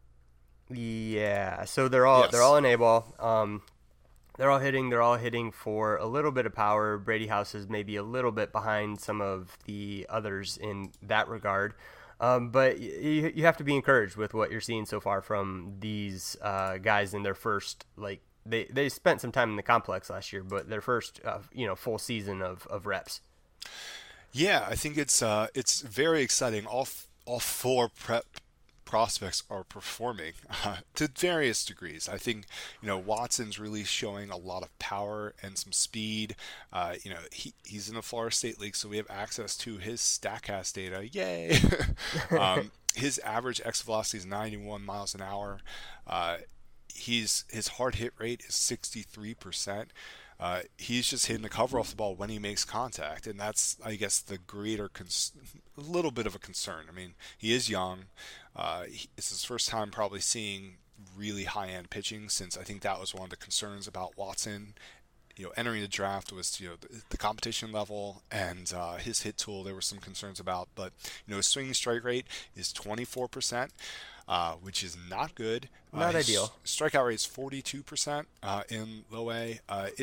Yeah, so they're all in A-ball. They're all hitting for a little bit of power. Brady House is maybe a little bit behind some of the others in that regard. But you have to be encouraged with what you're seeing so far from these guys in their first, like, they spent some time in the complex last year, but their first full season of reps. Yeah, I think it's very exciting. All 4 prep prospects are performing to various degrees. I think, Watson's really showing a lot of power and some speed. He's in the Florida State League, so we have access to his StatCast data. Yay! His average exit velocity is 91 miles an hour. His hard hit rate is 63%. He's just hitting the cover off the ball when he makes contact, and that's, I guess, the greater a little bit of a concern. I mean, he is young. It's his first time probably seeing really high-end pitching, since I think that was one of the concerns about Watson. Entering the draft was, the competition level and his hit tool, there were some concerns about. But, his swinging strike rate is 24%. Which is not good. Not ideal. Strikeout rate is 42% in low A.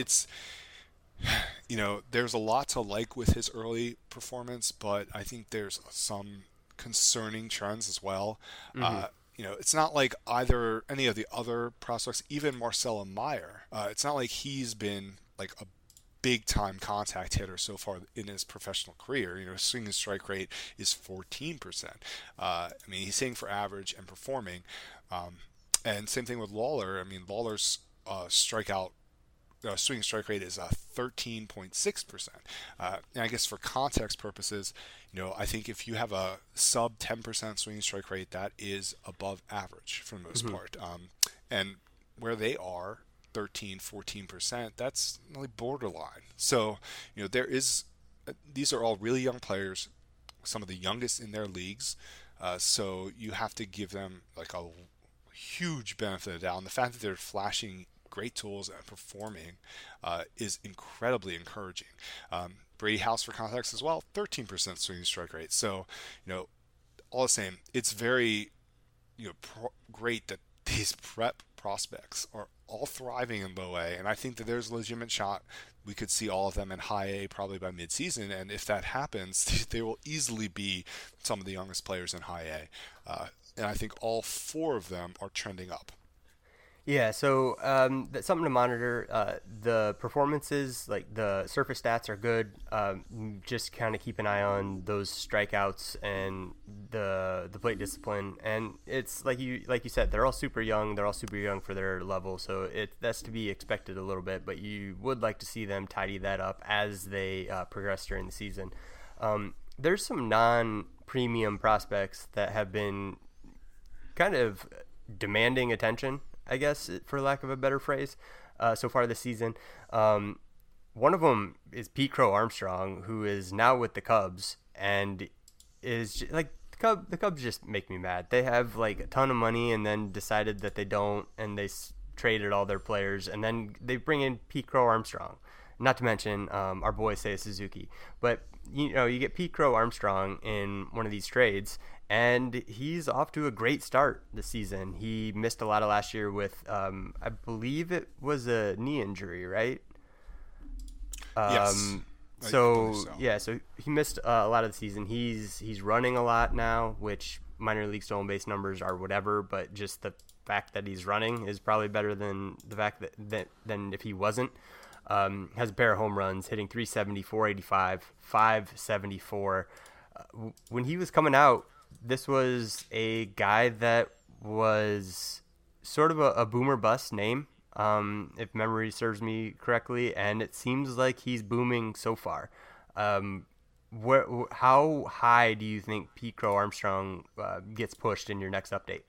There's a lot to like with his early performance, but I think there's some concerning trends as well. Mm-hmm. It's not like any of the other prospects, even Marcelo Meyer, it's not like he's been like a big-time contact hitter so far in his professional career. His swinging strike rate is 14%. He's hitting for average and performing. And same thing with Lawler. Lawler's swinging strike rate is 13.6%. And I guess for context purposes, I think if you have a sub 10% swinging strike rate, that is above average for the most part. And where they are, 13-14%, that's really borderline. So these are all really young players, some of the youngest in their leagues, so you have to give them like a huge benefit of the doubt, and the fact that they're flashing great tools and performing is incredibly encouraging. Brady House, for context as well, 13% swinging strike rate. So all the same, it's very great that these prep prospects are all thriving in low A, and I think that there's a legitimate shot we could see all of them in high A probably by midseason, and if that happens, they will easily be some of the youngest players in high A, and I think all four of them are trending up. Yeah, so that's something to monitor. The performances, like the surface stats, are good. Just kind of keep an eye on those strikeouts and the plate discipline. And it's like you said, they're all super young. They're all super young for their level, so that's to be expected a little bit. But you would like to see them tidy that up as they progress during the season. There's some non-premium prospects that have been kind of demanding attention, I guess, for lack of a better phrase, so far this season. One of them is Pete Crow Armstrong, who is now with the Cubs, and is like the Cubs just make me mad. They have like a ton of money and then decided that they don't, and they traded all their players, and then they bring in Pete Crow Armstrong. Not to mention our boy Seiya Suzuki. But you get Pete Crow Armstrong in one of these trades, and he's off to a great start this season. He missed a lot of last year with, I believe it was a knee injury, right? Yes. So he missed a lot of the season. He's running a lot now, which minor league stolen base numbers are whatever, but just the fact that he's running is probably better than the fact that than if he wasn't. Has a pair of home runs, hitting 370, 485, 574. When he was coming out, this was a guy that was sort of a boomer bust name, if memory serves me correctly, and it seems like he's booming so far. How high do you think Pete Crow Armstrong gets pushed in your next update?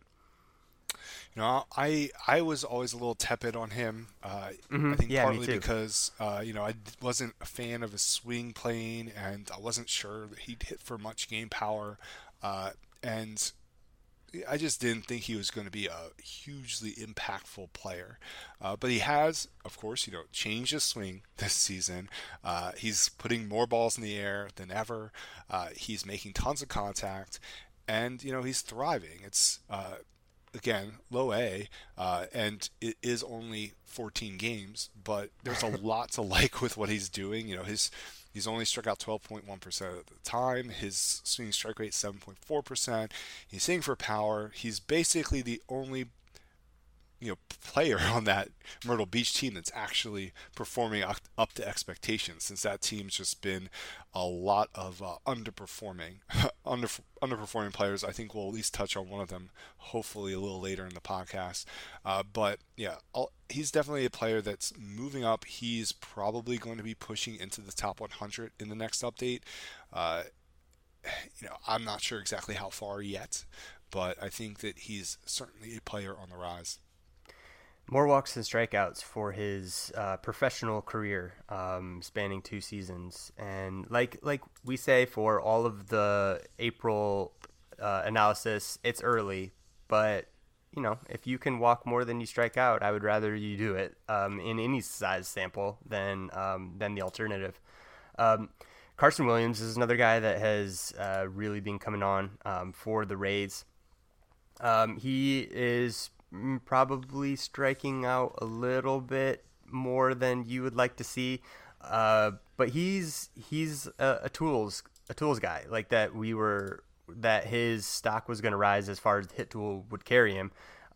I was always a little tepid on him. I think partly because I wasn't a fan of his swing plane, and I wasn't sure that he'd hit for much game power, and I just didn't think he was going to be a hugely impactful player. But he has, of course, changed his swing this season. He's putting more balls in the air than ever. He's making tons of contact, and he's thriving. It's again, low A, and it is only 14 games, but there's a lot to like with what he's doing. He's only struck out 12.1% of the time. His swinging strike rate 7.4%. He's hitting for power. He's basically the only player on that Myrtle Beach team that's actually performing up to expectations, since that team's just been a lot of underperforming underperforming players. I think we'll at least touch on one of them, hopefully a little later in the podcast. But yeah, he's definitely a player that's moving up. He's probably going to be pushing into the top 100 in the next update. I'm not sure exactly how far yet, but I think that he's certainly a player on the rise. More walks and strikeouts for his professional career, spanning 2 seasons, and like we say for all of the April analysis, it's early, but if you can walk more than you strike out, I would rather you do it in any size sample than the alternative. Carson Williams is another guy that has really been coming on for the Rays. He is probably striking out a little bit more than you would like to see, but he's a tools guy, like that his stock was going to rise as far as the hit tool would carry him,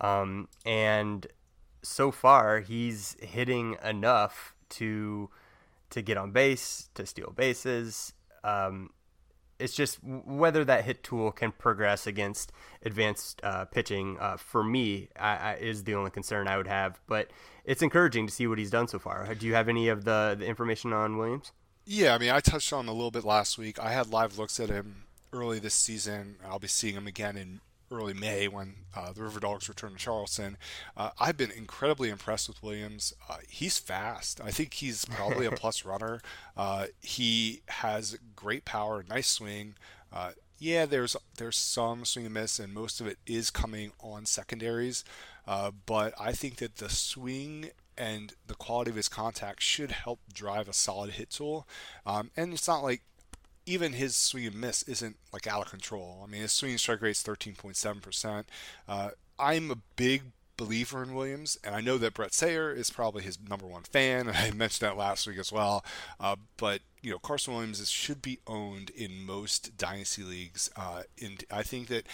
and so far he's hitting enough to get on base, to steal bases. It's just whether that hit tool can progress against advanced pitching, for me, is the only concern I would have. But it's encouraging to see what he's done so far. Do you have any of the information on Williams? Yeah, I mean, I touched on him a little bit last week. I had live looks at him early this season. I'll be seeing him again in early May when the River Dogs return to Charleston. I've been incredibly impressed with Williams. He's fast. I think he's probably a plus runner. He has great power, nice swing. There's some swing and miss, and most of it is coming on secondaries. But I think that the swing and the quality of his contact should help drive a solid hit tool. And it's not like even his swing and miss isn't like out of control. I mean, his swing and strike rate is 13.7%. I'm a big believer in Williams, and I know that Brett Sayer is probably his number one fan, and I mentioned that last week as well. But Carson Williams should be owned in most dynasty leagues. And I think that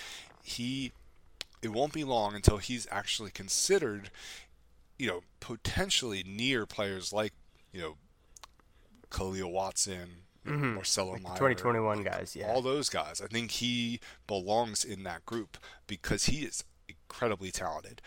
it won't be long until he's actually considered, potentially near players like, Khalil Watson, Marcelo Meyer, 2021 guys, yeah. All those guys. I think he belongs in that group because he is incredibly talented.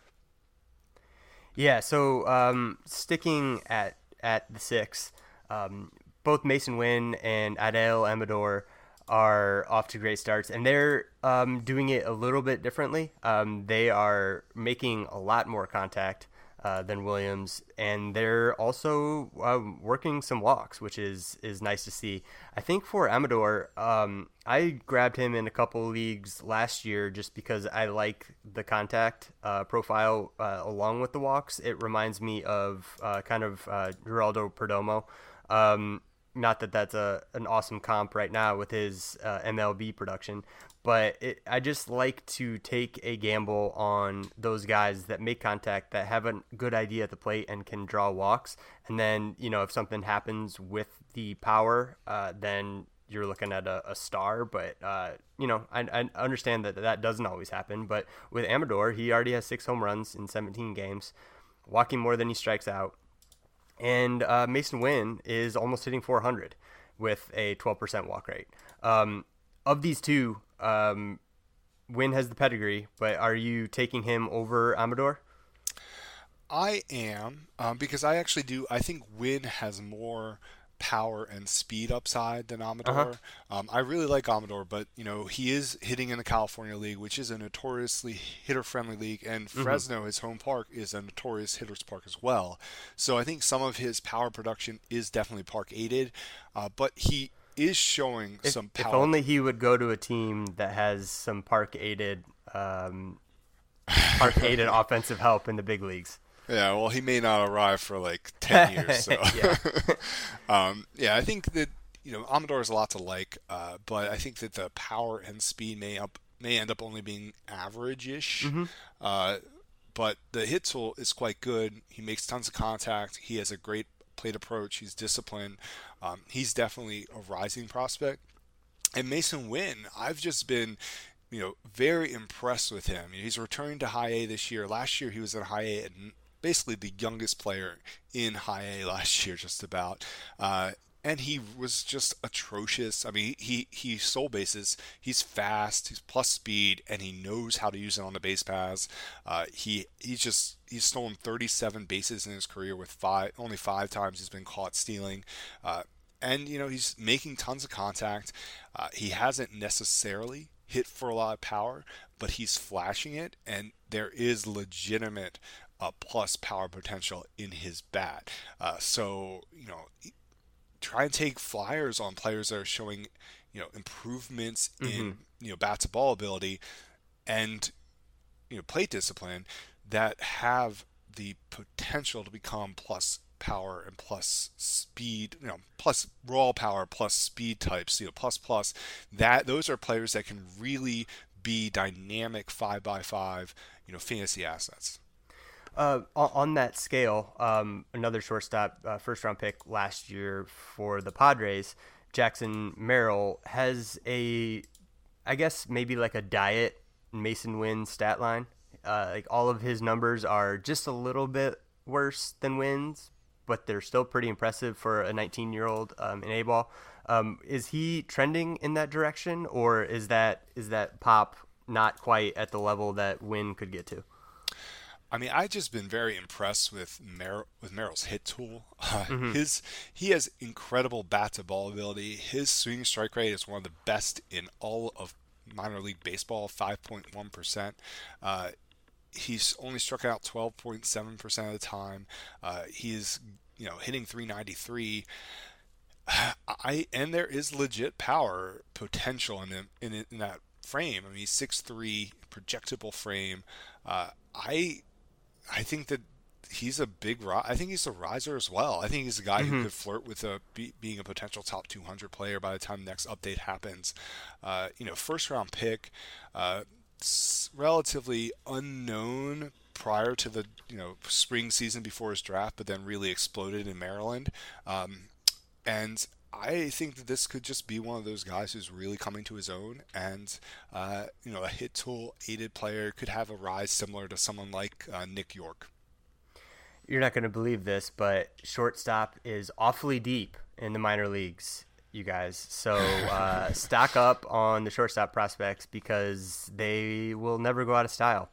Yeah, so sticking at the 6, both Mason Wynn and Adael Amador are off to great starts, and they're doing it a little bit differently. They are making a lot more contact than Williams, and they're also working some walks, which is nice to see. I think for Amador, I grabbed him in a couple leagues last year just because I like the contact profile along with the walks. It reminds me of Geraldo Perdomo. Not that that's an awesome comp right now with his MLB production, but I just like to take a gamble on those guys that make contact, that have a good idea at the plate and can draw walks. And then, if something happens with the power, then you're looking at a star. But, I understand that doesn't always happen. But with Amador, he already has 6 home runs in 17 games, walking more than he strikes out. And Mason Wynn is almost hitting 400 with a 12% walk rate. Of these two, Wynn has the pedigree, but are you taking him over Amador? I am, because I actually do. I think Wynn has more power and speed upside than Amador. I really like Amador, but he is hitting in the California League, which is a notoriously hitter-friendly league, and Fresno, his home park, is a notorious hitter's park as well. So I think some of his power production is definitely park-aided, but he is showing some power. If only he would go to a team that has some park-aided offensive help in the big leagues. Yeah, well, he may not arrive for like 10 years. So. I think that Amador is a lot to like, but I think that the power and speed may end up only being average-ish. But the hit tool is quite good. He makes tons of contact. He has a great plate approach. He's disciplined. He's definitely a rising prospect. And Mason Wynn, I've just been very impressed with him. He's returning to high A this year. Last year he was in high A and basically the youngest player in high A last year, just about. And he was just atrocious. I mean, he stole bases. He's fast. He's plus speed, and he knows how to use it on the base paths. He's stolen 37 bases in his career with only 5 times he's been caught stealing. And he's making tons of contact. He hasn't necessarily hit for a lot of power, but he's flashing it, and there is legitimate plus power potential in his bat. Try and take flyers on players that are showing, improvements in, bat to ball ability and, plate discipline that have the potential to become plus power and plus speed, plus raw power, plus speed types, plus, that those are players that can really be dynamic 5x5, fantasy assets. On that scale, another shortstop, first round pick last year for the Padres, Jackson Merrill, has I guess maybe like a diet Mason Wynn stat line. Like all of his numbers are just a little bit worse than Wynn's, but they're still pretty impressive for a 19-year-old in A-ball. Is he trending in that direction, or is that pop not quite at the level that Wynn could get to? I mean, I've just been very impressed with Merrill's hit tool. He has incredible bat to ball ability. His swing strike rate is one of the best in all of minor league baseball, 5.1%. He's only struck out 12.7% of the time. He's hitting 393. And there is legit power potential in that frame. I mean, he's 6'3", projectable frame. I think that he's a I think he's a riser as well. I think he's a guy who could flirt with being a potential top 200 player by the time the next update happens. First round pick, relatively unknown prior to the spring season before his draft, but then really exploded in Maryland. And I think that this could just be one of those guys who's really coming to his own, and a hit tool aided player could have a rise similar to someone like Nick York. You're not going to believe this, but shortstop is awfully deep in the minor leagues, you guys. So stock up on the shortstop prospects because they will never go out of style.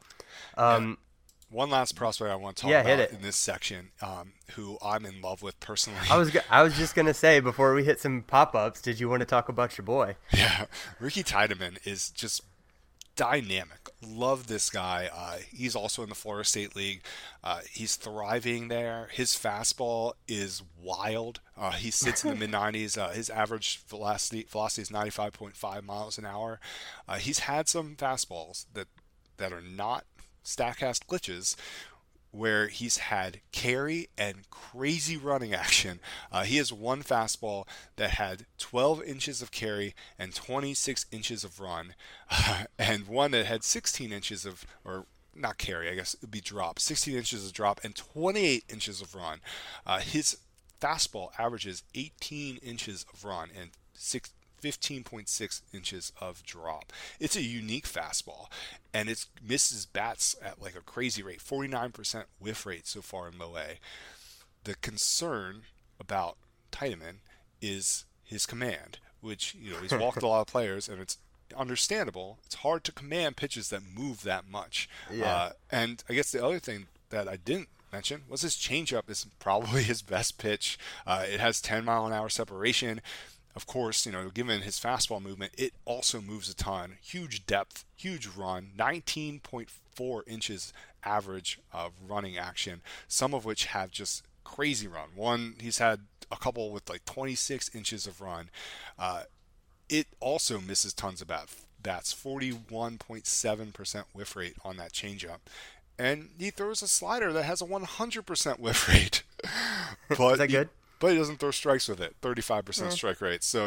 One last prospect I want to talk about in this section, who I'm in love with personally. I was just going to say, before we hit some pop-ups, did you want to talk about your boy? Yeah, Ricky Tiedemann is just dynamic. Love this guy. He's also in the Florida State League. He's thriving there. His fastball is wild. He sits in the mid-90s. His average velocity is 95.5 miles an hour. He's had some fastballs that are not StatCast glitches, where he's had carry and crazy running action. He has one fastball that had 12 inches of carry and 26 inches of run, and one that had 16 inches of, or not carry, I guess it would be drop, 16 inches of drop and 28 inches of run. His fastball averages 18 inches of run and 15.6 inches of drop. It's a unique fastball, and it misses bats at like a crazy rate, 49% whiff rate so far in low A. The concern about Tiedemann is his command, which he's walked a lot of players, and it's understandable. It's hard to command pitches that move that much. Yeah. And I guess the other thing that I didn't mention was his changeup is probably his best pitch. It has 10-mile-an-hour separation. Of course, given his fastball movement, it also moves a ton. Huge depth, huge run, 19.4 inches average of running action, some of which have just crazy run. One, he's had a couple with like 26 inches of run. It also misses tons of bats, 41.7% whiff rate on that changeup. And he throws a slider that has a 100% whiff rate. Is that good? But he doesn't throw strikes with it. 35% strike rate. So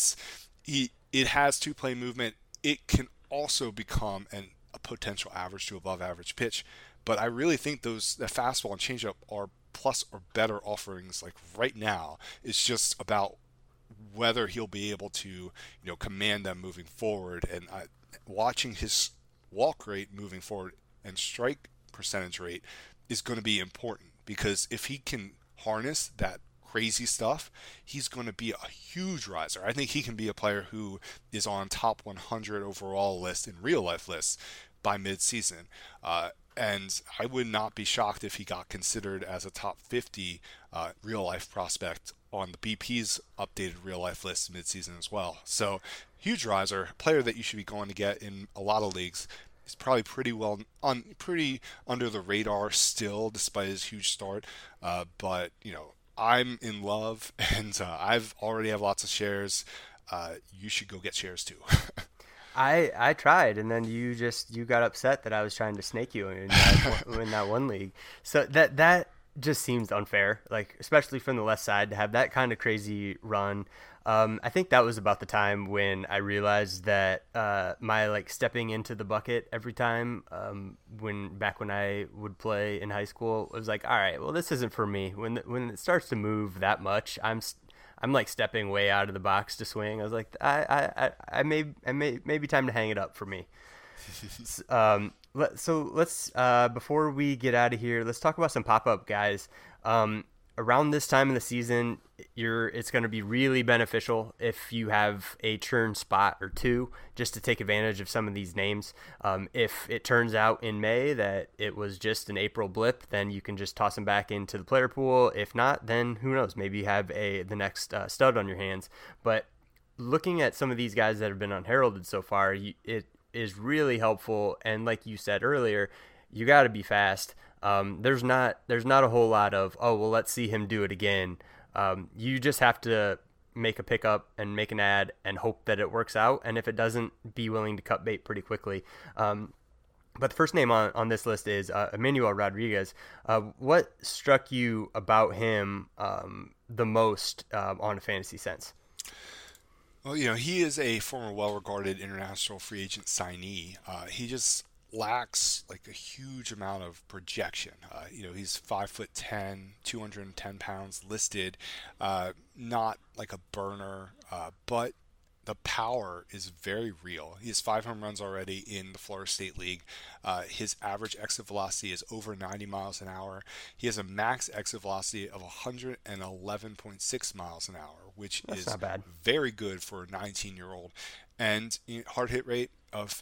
it has two-play movement. It can also become a potential average to above average pitch. But I really think the fastball and changeup are plus or better offerings. Like right now, it's just about whether he'll be able to command them moving forward. And watching his walk rate moving forward and strike percentage rate is going to be important, because if he can harness that crazy stuff, he's going to be a huge riser. I think he can be a player who is on top 100 overall list in real life lists by mid-season. And I would not be shocked if he got considered as a top 50 real life prospect on the BP's updated real life list mid-season as well. So huge riser, player that you should be going to get in a lot of leagues. He's probably pretty under the radar still, despite his huge start. But I'm in love, and I've already have lots of shares. You should go get shares too. I tried, and then you got upset that I was trying to snake you in that one league. So that just seems unfair, like especially from the left side to have that kind of crazy run. I think that was about the time when I realized that my like stepping into the bucket every time when I would play in high school was like, all right, well this isn't for me. When it starts to move that much, I'm like stepping way out of the box to swing. I was like, I maybe time to hang it up for me. So let's before we get out of here, let's talk about some pop-up guys. Around this time of the season, it's going to be really beneficial if you have a churn spot or two just to take advantage of some of these names. If it turns out in May that it was just an April blip, then you can just toss them back into the player pool. If not, then who knows? Maybe you have the next stud on your hands. But looking at some of these guys that have been unheralded so far, it is really helpful. And like you said earlier, you got to be fast. There's not a whole lot of, oh, well, let's see him do it again. You just have to make a pickup and make an ad and hope that it works out. And if it doesn't, be willing to cut bait pretty quickly. But the first name on this list is Emmanuel Rodriguez. What struck you about him the most on a fantasy sense? Well, he is a former well-regarded international free agent signee. He just lacks like a huge amount of projection. He's 5'10", 210 pounds listed, not like a burner, but the power is very real. He has 5 home runs already in the Florida State League. His average exit velocity is over 90 miles an hour. He has a max exit velocity of 111.6 miles an hour, which is not bad. Very good for a 19-year-old. And hard hit rate of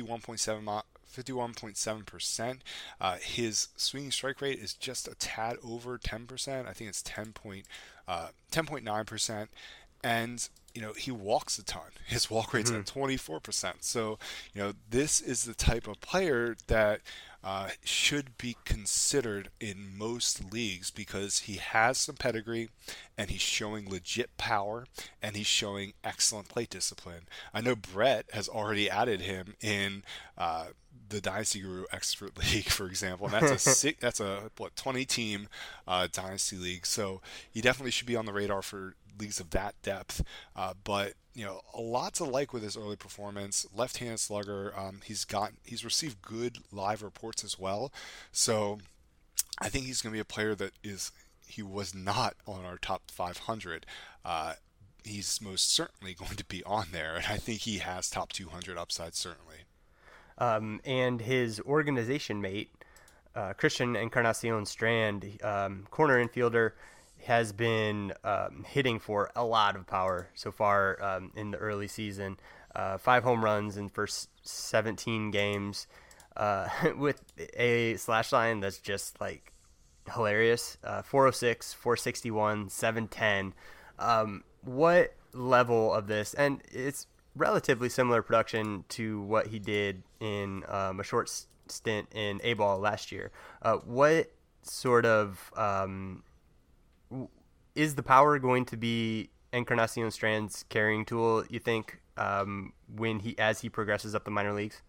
51.7%. His swinging strike rate is just a tad over 10%. I think it's 10.9%. And he walks a ton. His walk rate's at 24%. So this is the type of player that should be considered in most leagues because he has some pedigree and he's showing legit power and he's showing excellent plate discipline. I know Brett has already added him in the Dynasty Guru Expert League, for example, and that's a 20 team Dynasty League. So he definitely should be on the radar for leagues of that depth. But a lot to like with his early performance. Left-handed slugger. He's received good live reports as well. So I think he's going to be a player that he was not on our top 500. He's most certainly going to be on there, and I think he has top 200 upside certainly. And his organization mate, Christian Encarnacion Strand, corner infielder, has been hitting for a lot of power so far in the early season. 5 home runs in first 17 games with a slash line that's just like hilarious. 406, 461, 710. What level of this, and it's relatively similar production to what he did in a short stint in A-ball last year. What sort of is the power going to be Encarnacion Strand's carrying tool, you think, as he progresses up the minor leagues?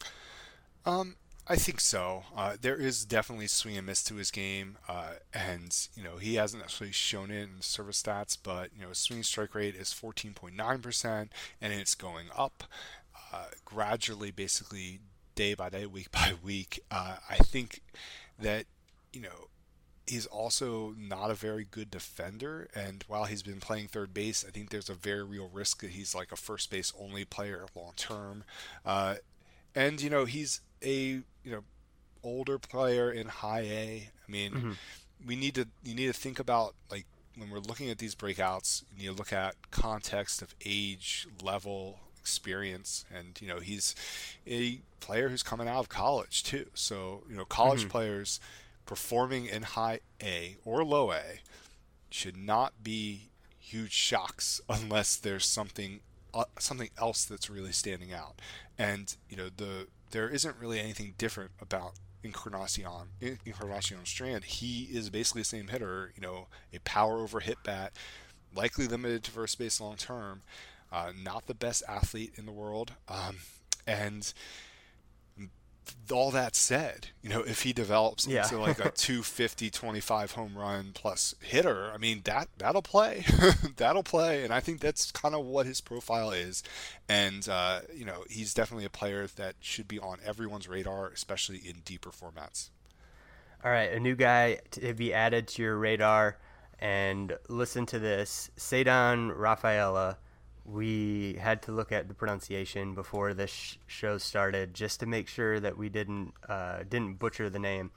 I think so. There is definitely swing and miss to his game, and he hasn't actually shown it in service stats, but his swing strike rate is 14.9%, and it's going up gradually, basically day by day, week by week. I think that he's also not a very good defender, and while he's been playing third base, I think there's a very real risk that he's like a first base only player long term. And he's a older player in high A. I mean, you need to think about like when we're looking at these breakouts, you look at context of age, level, experience, and he's a player who's coming out of college too. So college players performing in high A or low A should not be huge shocks unless there's something else that's really standing out. And there isn't really anything different about Encarnacion Strand. He is basically the same hitter, a power over hit bat, likely limited to first base long term, not the best athlete in the world, and all that said, if he develops into like a 250, 25 home run plus hitter, I mean, that'll play. That'll play. And I think that's kind of what his profile is. And, he's definitely a player that should be on everyone's radar, especially in deeper formats. All right, a new guy to be added to your radar. And listen to this. Ceddanne Rafaela. We had to look at the pronunciation before this show started just to make sure that we didn't butcher the name.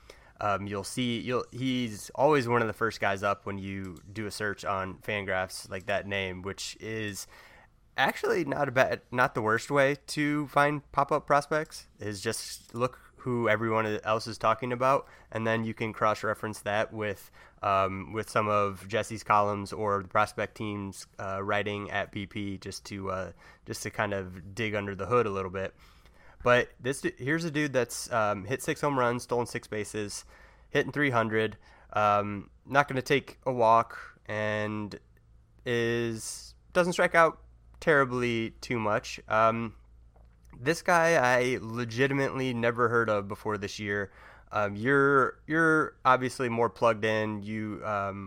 He's always one of the first guys up when you do a search on Fangraphs, like that name, which is actually not the worst way to find pop-up prospects, is just look who everyone else is talking about, and then you can cross-reference that with some of Jesse's columns or the prospect team's writing at BP, just to kind of dig under the hood a little bit. But here's a dude that's hit 6 home runs, stolen 6 bases, hitting 300, not going to take a walk, and doesn't strike out terribly too much. This guy I legitimately never heard of before this year. You're obviously more plugged in. You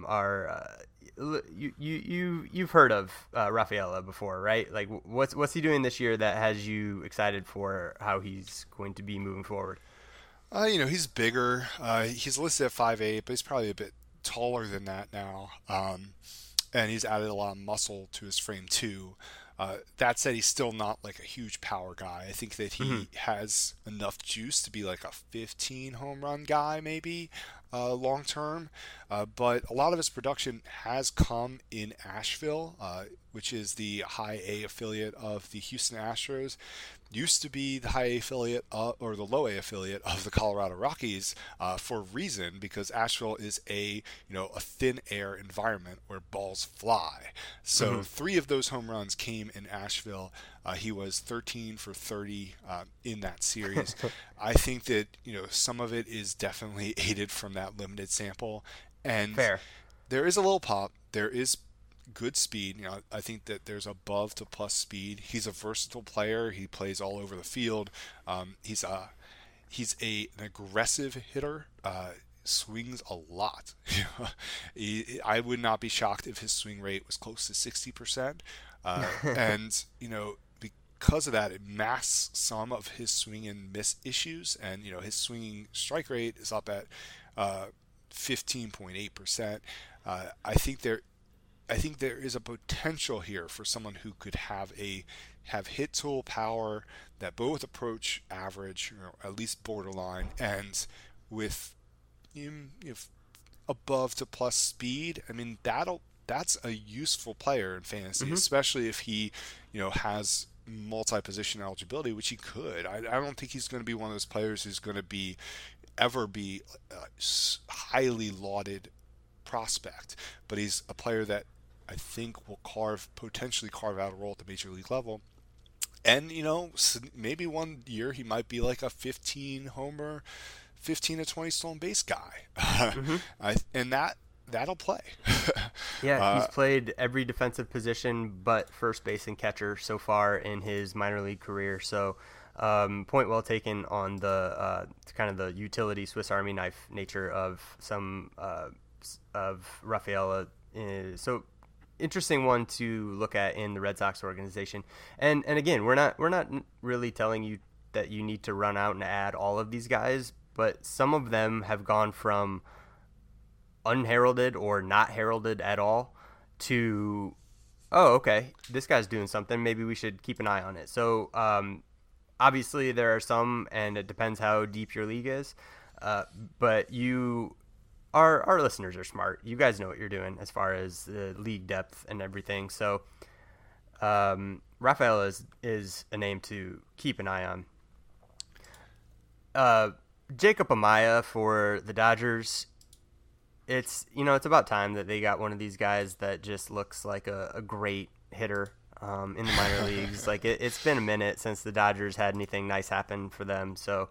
you've heard of Rafaela before, right? Like what's he doing this year that has you excited for how he's going to be moving forward? He's bigger. He's listed at 5'8", but he's probably a bit taller than that now. And he's added a lot of muscle to his frame too. That said, he's still not like a huge power guy. I think that he has enough juice to be like a 15 home run guy, maybe long term. But a lot of his production has come in Asheville, which is the high A affiliate of the Houston Astros. Used to be the high A affiliate or the low A affiliate of the Colorado Rockies for a reason, because Asheville is a thin air environment where balls fly. So 3 of those home runs came in Asheville. He was 13 for 30 in that series. I think that some of it is definitely aided from that limited sample, and Fair. There is a little pop. There is good speed. I think that there's above to plus speed. He's a versatile player. He plays all over the field. He's an aggressive hitter. Swings a lot. I would not be shocked if his swing rate was close to 60%. And because of that, it masks some of his swing and miss issues. And his swinging strike rate is up at 15.8%. I think there is a potential here for someone who could have hit tool power that both approach average, or at least borderline, and with above to plus speed. I mean, that's a useful player in fantasy, especially if he has multi-position eligibility, which he could. I don't think he's going to be one of those players who's going to ever be highly lauded prospect, but he's a player that I think will potentially carve out a role at the major league level. And maybe one year he might be like a 15 homer, 15 to 20 stolen base guy. And that'll play. Yeah, he's played every defensive position but first base and catcher so far in his minor league career. So point well taken on the kind of the utility Swiss Army knife nature of some of Rafaela. So interesting one to look at in the Red Sox organization. And again, we're not really telling you that you need to run out and add all of these guys, but some of them have gone from unheralded or not heralded at all to, oh, okay, this guy's doing something, maybe we should keep an eye on it. So obviously there are some, and it depends how deep your league is, but our listeners are smart. You guys know what you're doing as far as the league depth and everything. So Rafael is a name to keep an eye on. Jacob Amaya for the Dodgers. It's about time that they got one of these guys that just looks like a great hitter in the minor leagues. Like it's been a minute since the Dodgers had anything nice happen for them. So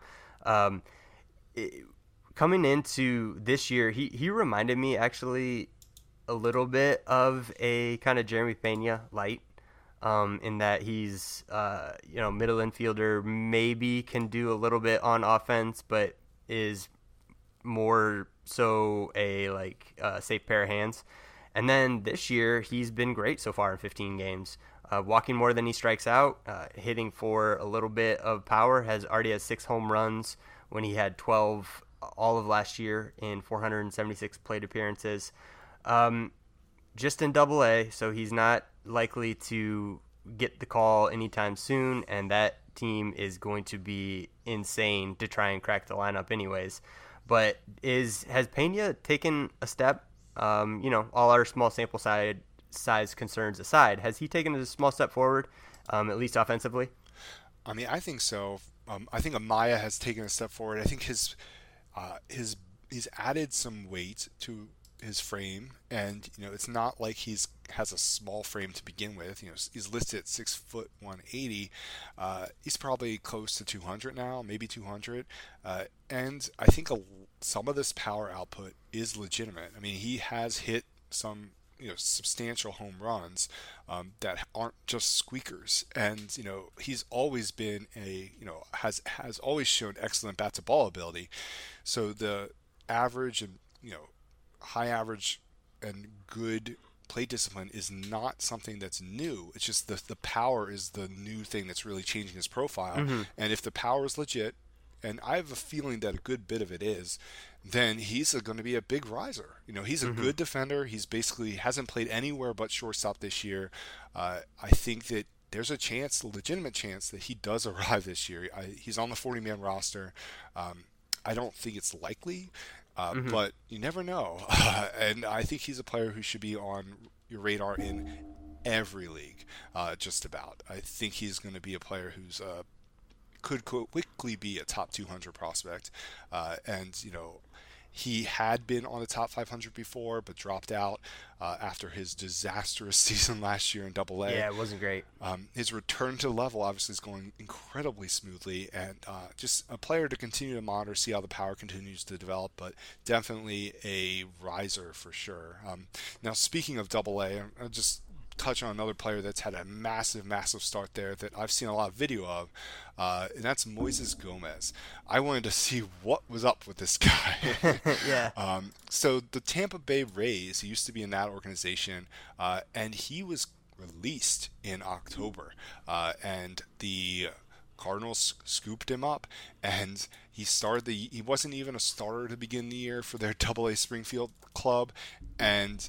coming into this year, he reminded me actually a little bit of a kind of Jeremy Pena light. In that he's, middle infielder, maybe can do a little bit on offense, but is more so a safe pair of hands. And then this year, he's been great so far in 15 games, walking more than he strikes out, hitting for a little bit of power, already has 6 home runs when he had 12 all of last year in 476 plate appearances. Just in Double-A, so he's not likely to get the call anytime soon, and that team is going to be insane to try and crack the lineup anyways. But has Pena taken a step? All our small sample size concerns aside, has he taken a small step forward, at least offensively? I mean, I think so. I think Amaya has taken a step forward. I think he's added some weight to his frame, and it's not like has a small frame to begin with. He's listed at 6 foot 180. He's probably close to 200 now, maybe 200. And I think some of this power output is legitimate. I mean, he has hit some substantial home runs that aren't just squeakers, and he's always been has always shown excellent bat to ball ability. So the average and high average and good plate discipline is not something that's new. It's just the power is the new thing that's really changing his profile. Mm-hmm. And if the power is legit, and I have a feeling that a good bit of it is, then he's going to be a big riser. He's a mm-hmm. good defender. He's basically hasn't played anywhere but shortstop this year. I think that there's a legitimate chance that he does arrive this year. He's on the 40-man roster. I don't think it's likely. Mm-hmm. But you never know. And I think he's a player who should be on your radar in every league, just about. I think he's going to be a player who's could quickly be a top 200 prospect. And he had been on the top 500 before, but dropped out after his disastrous season last year in Double-A. Yeah, it wasn't great. His return to level obviously is going incredibly smoothly, and just a player to continue to monitor, see how the power continues to develop, but definitely a riser for sure. Now, speaking of Double-A, I'll just touch on another player that's had a massive start there that I've seen a lot of video of, and that's Moises Gomez. I wanted to see what was up with this guy. Yeah. So the Tampa Bay Rays, he used to be in that organization, and he was released in October, and the Cardinals scooped him up, and he wasn't even a starter to begin the year for their Double-A Springfield club, and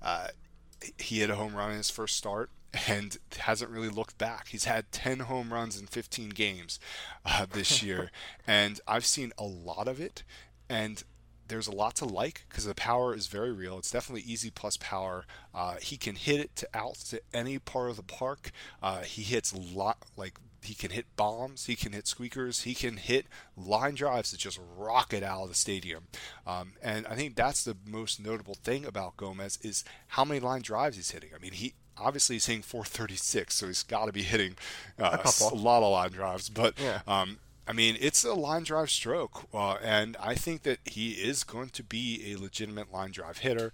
he hit a home run in his first start and hasn't really looked back. He's had 10 home runs in 15 games this year, and I've seen a lot of it, and there's a lot to like because the power is very real. It's definitely easy plus power. He can hit it out to any part of the park. He hits he can hit bombs, he can hit squeakers, he can hit line drives that just rocket out of the stadium. And I think that's the most notable thing about Gomez is how many line drives he's hitting. I mean, he obviously is hitting 436, so he's got to be hitting a lot of line drives. But yeah. I mean, it's a line drive stroke, and I think that he is going to be a legitimate line drive hitter.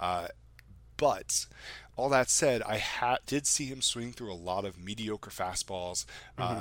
But all that said, I did see him swing through a lot of mediocre fastballs. Mm-hmm.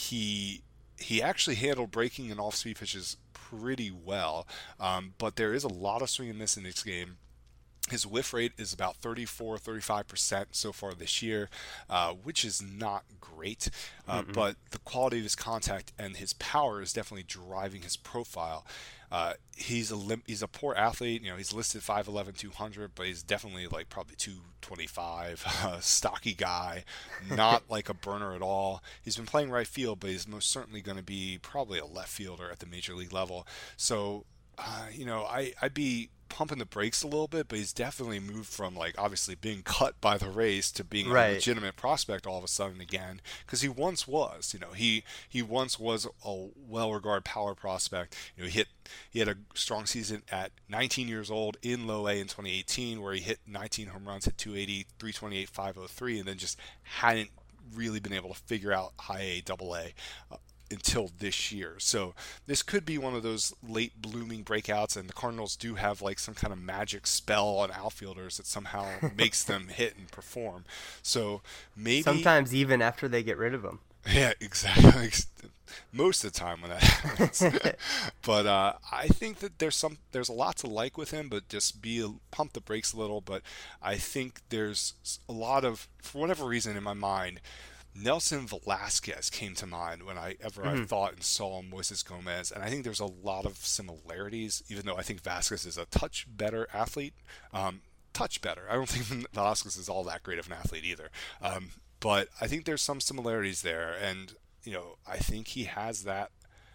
He actually handled breaking and off-speed pitches pretty well, but there is a lot of swing and miss in this game. His whiff rate is about 34-35% so far this year, which is not great, but the quality of his contact and his power is definitely driving his profile. He's a poor athlete. He's listed 5'11", 200, but he's definitely probably 225, stocky guy, not like a burner at all. He's been playing right field, but he's most certainly going to be probably a left fielder at the major league level. So, I'd be pumping the brakes a little bit, but he's definitely moved from like obviously being cut by the race to being a Right. legitimate prospect all of a sudden again, because he once was, he once was a well-regarded power prospect. He had a strong season at 19 years old in low A in 2018 where he hit 19 home runs, hit 280, 328, 503, and then just hadn't really been able to figure out high A, double A until this year. So this could be one of those late blooming breakouts, and the Cardinals do have like some kind of magic spell on outfielders that somehow makes them hit and perform. So maybe Sometimes even after they get rid of them. yeah, exactly. Most of the time when that happens. But I think that there's a lot to like with him, but just pump the brakes a little. But I think there's a lot of, for whatever reason in my mind, Nelson Velasquez came to mind whenever I thought and saw Moises Gomez, and I think there's a lot of similarities, even though I think Vasquez is a touch better athlete. Touch better. I don't think Velasquez is all that great of an athlete either. But I think there's some similarities there, and I think he has that.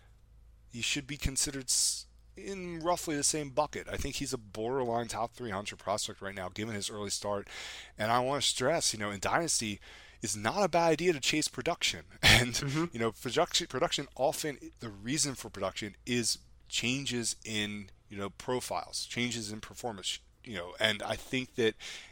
He should be considered in roughly the same bucket. I think he's a borderline top 300 prospect right now, given his early start. And I want to stress, in Dynasty, it's not a bad idea to chase production. And, production often, the reason for production is changes in, profiles, changes in performance, and I think that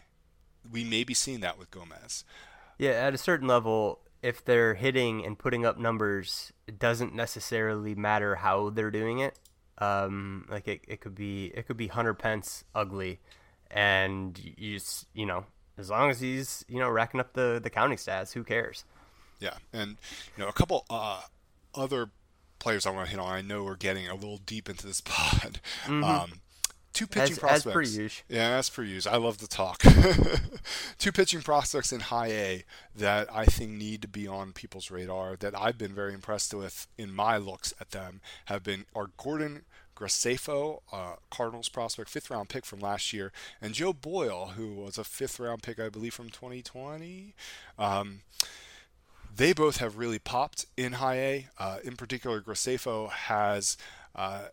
we may be seeing that with Gomez. Yeah, at a certain level, if they're hitting and putting up numbers, it doesn't necessarily matter how they're doing it. Like it could be Hunter Pence ugly, and you just, as long as he's racking up the counting stats, who cares? Yeah, and a couple other players I want to hit on. I know we're getting a little deep into this pod. Two pitching prospects. As per usual. Yeah, as per usual. I love to talk. Two pitching prospects in high A that I think need to be on people's radar that I've been very impressed with in my looks at them are Gordon Graceffo, Cardinals prospect, 5th round pick from last year, and Joe Boyle, who was a 5th round pick, I believe, from 2020. They both have really popped in high A. In particular, Graceffo has a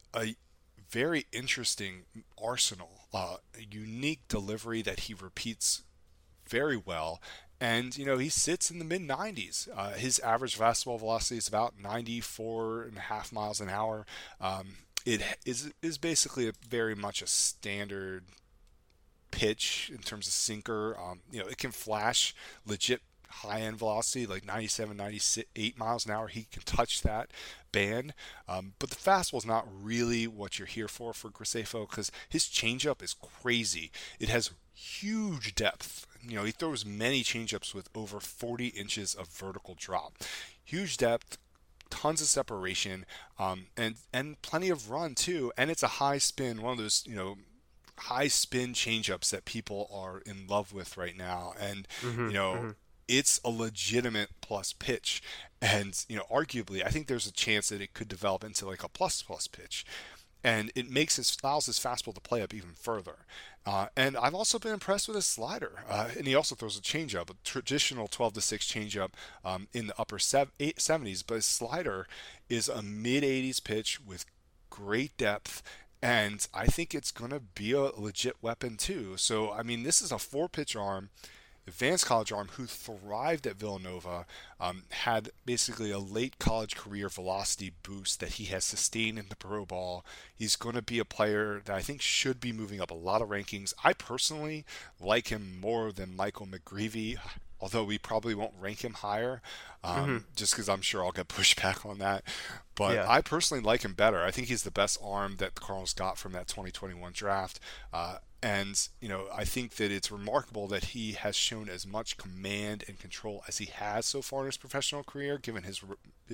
very interesting arsenal, a unique delivery that he repeats very well. And, he sits in the mid-90s. His average fastball velocity is about 94.5 miles an hour. It is basically very much a standard pitch in terms of sinker. It can flash legit high-end velocity, like 97, 98 miles an hour. He can touch that band. But the fastball is not really what you're here for Graceffo, because his changeup is crazy. It has huge depth. He throws many changeups with over 40 inches of vertical drop. Huge depth, tons of separation, and plenty of run too. And it's a high spin, one of those, high spin changeups that people are in love with right now. And, it's a legitimate plus pitch. And, arguably, I think there's a chance that it could develop into like a plus pitch. And it allows his fastball to play up even further. And I've also been impressed with his slider. And he also throws a changeup, a traditional 12-6 changeup in the upper 70s. But his slider is a mid-80s pitch with great depth. And I think it's going to be a legit weapon too. So, this is a 4-pitch arm, advanced college arm who thrived at Villanova, had basically a late college career velocity boost that he has sustained in the pro ball. He's going to be a player that I think should be moving up a lot of rankings. I personally like him more than Michael McGreevy, although we probably won't rank him higher, just because I'm sure I'll get pushback on that. But yeah. I personally like him better. I think he's the best arm that the Cardinals got from that 2021 draft. And, I think that it's remarkable that he has shown as much command and control as he has so far in his professional career, given his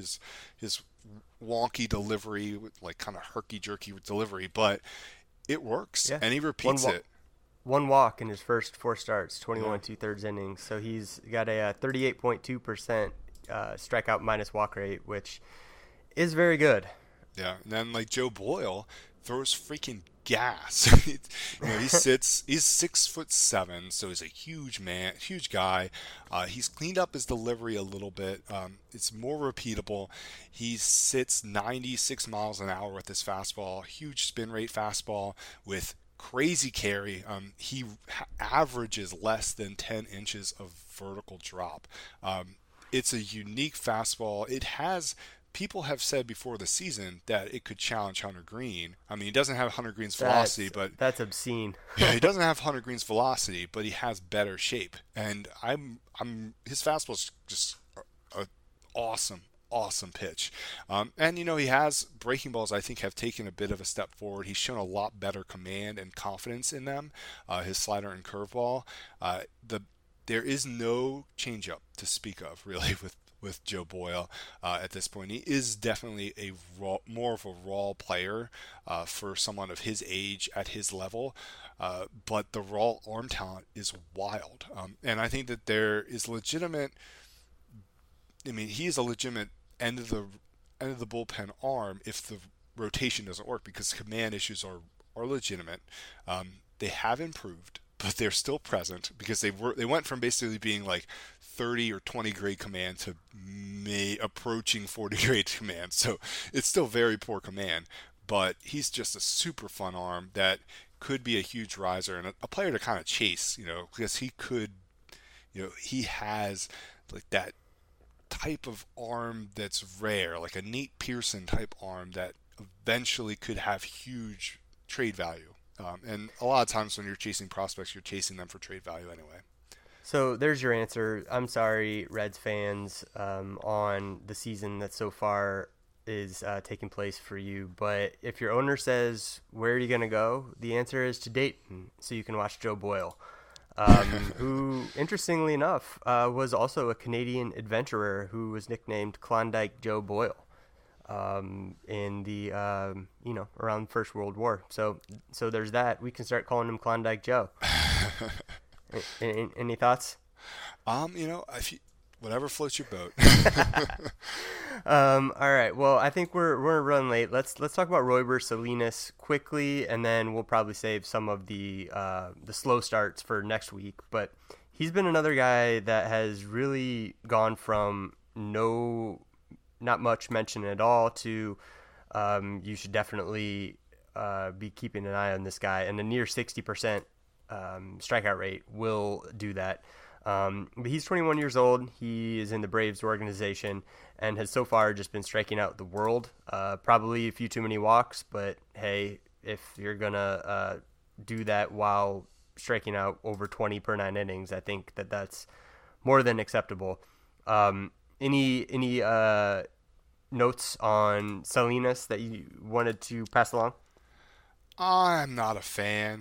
wonky delivery, like kind of herky-jerky delivery. But it works, and he repeats it. One walk in his first 4 starts, 21 2/3 innings. So he's got a 38.2% strikeout minus walk rate, which is very good. Yeah, and then like Joe Boyle throws freaking gas. He's 6'7", so he's a huge man, huge guy. He's cleaned up his delivery a little bit. It's more repeatable. He sits 96 miles an hour with his fastball, huge spin rate fastball with crazy carry. He averages less than 10 inches of vertical drop. It's a unique fastball. It has. People have said before the season that it could challenge Hunter Green. I mean, he doesn't have Hunter Green's velocity, but that's obscene. Yeah, he doesn't have Hunter Green's velocity, but he has better shape. And his fastball's just a awesome pitch. And he has breaking balls. I think have taken a bit of a step forward. He's shown a lot better command and confidence in them. His slider and curveball. There is no changeup to speak of really with Joe Boyle at this point. He is definitely more of a raw player for someone of his age at his level, but the raw arm talent is wild. And I think that there is legitimate. I mean, he is a legitimate end of the bullpen arm if the rotation doesn't work, because command issues are legitimate. They have improved, but they're still present because they went from basically being like 30 or 20 grade command to approaching 40 grade command. So it's still very poor command, but he's just a super fun arm that could be a huge riser and a player to kind of chase, because he could, he has like that type of arm that's rare, like a Nate Pearson type arm that eventually could have huge trade value. And a lot of times when you're chasing prospects, you're chasing them for trade value anyway. So there's your answer. I'm sorry, Reds fans, on the season that so far is taking place for you. But if your owner says, where are you going to go? The answer is to Dayton, so you can watch Joe Boyle, who, interestingly enough, was also a Canadian adventurer who was nicknamed Klondike Joe Boyle. In the around First World War. So there's that. We can start calling him Klondike Joe. Any thoughts? Whatever floats your boat. All right. Well, I think we're running late. Let's talk about Royber Salinas quickly, and then we'll probably save some of the slow starts for next week. But he's been another guy that has really gone from not much mention at all to you should definitely be keeping an eye on this guy, and a near 60% strikeout rate will do that. But he's 21 years old. He is in the Braves organization and has so far just been striking out the world. Probably a few too many walks, but hey, if you're gonna do that while striking out over 20 per 9 innings, I think that's more than acceptable. Any notes on Salinas that you wanted to pass along? I'm not a fan.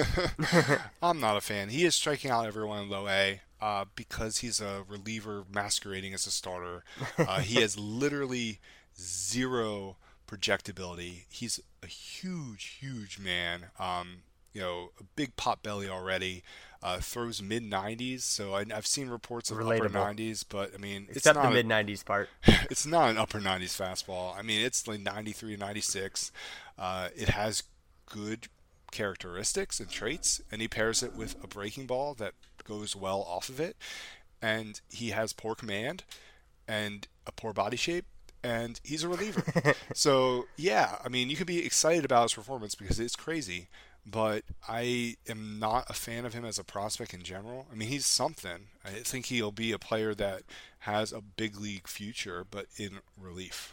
I'm not a fan. He is striking out everyone in low A because he's a reliever masquerading as a starter. He has literally zero projectability. He's a huge man. A big pot belly already. Throws mid-90s, so I've seen reports of Relatable. upper 90s, but I mean, except the mid-90s part. It's not an upper 90s fastball. I mean, it's like 93 to 96. It has good characteristics and traits, and he pairs it with a breaking ball that goes well off of it, and he has poor command and a poor body shape, and he's a reliever. So, yeah, I mean, you can be excited about his performance because it's crazy, but I am not a fan of him as a prospect in general. I mean, he's something. I think he'll be a player that has a big league future, but in relief.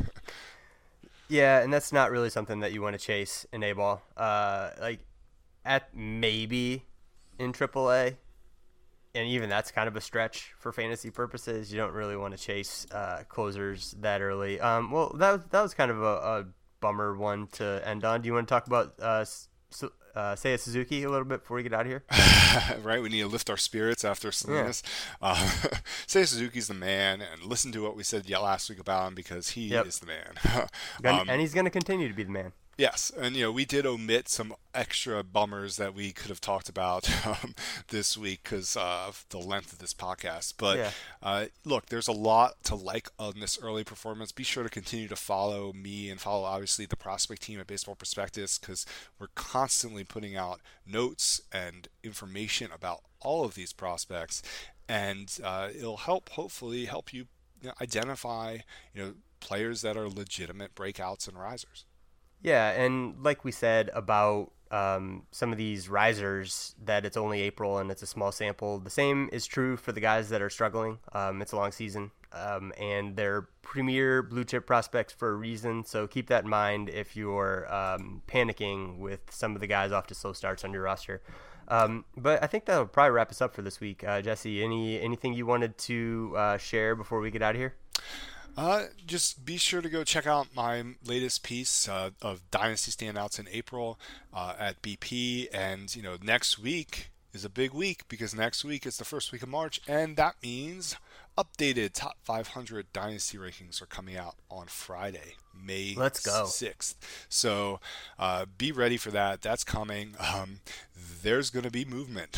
Yeah, and that's not really something that you want to chase in A-ball. Like, at maybe in AAA, and even that's kind of a stretch for fantasy purposes. You don't really want to chase closers that early. Well, that was kind of a bummer one to end on. Do you want to talk about Seiya Suzuki a little bit before we get out of here? Right, we need to lift our spirits after Salinas. Yeah. Seiya Suzuki's the man, and listen to what we said last week about him because he is the man. And he's going to continue to be the man. Yes, and we did omit some extra bummers that we could have talked about this week because of the length of this podcast. But look, there's a lot to like on this early performance. Be sure to continue to follow me and follow, obviously, the prospect team at Baseball Prospectus because we're constantly putting out notes and information about all of these prospects, and it'll hopefully help you identify players that are legitimate breakouts and risers. Yeah, and like we said about some of these risers that it's only April and it's a small sample. The same is true for the guys that are struggling. It's a long season, and they're premier blue chip prospects for a reason. So keep that in mind if you're panicking with some of the guys off to slow starts on your roster. But I think that'll probably wrap us up for this week. Jesse, anything you wanted to share before we get out of here? Just be sure to go check out my latest piece of Dynasty Standouts in April at BP. And, next week is a big week because next week is the first week of March. And that means updated top 500 Dynasty rankings are coming out on Friday, May 6th. So be ready for that. That's coming. There's going to be movement.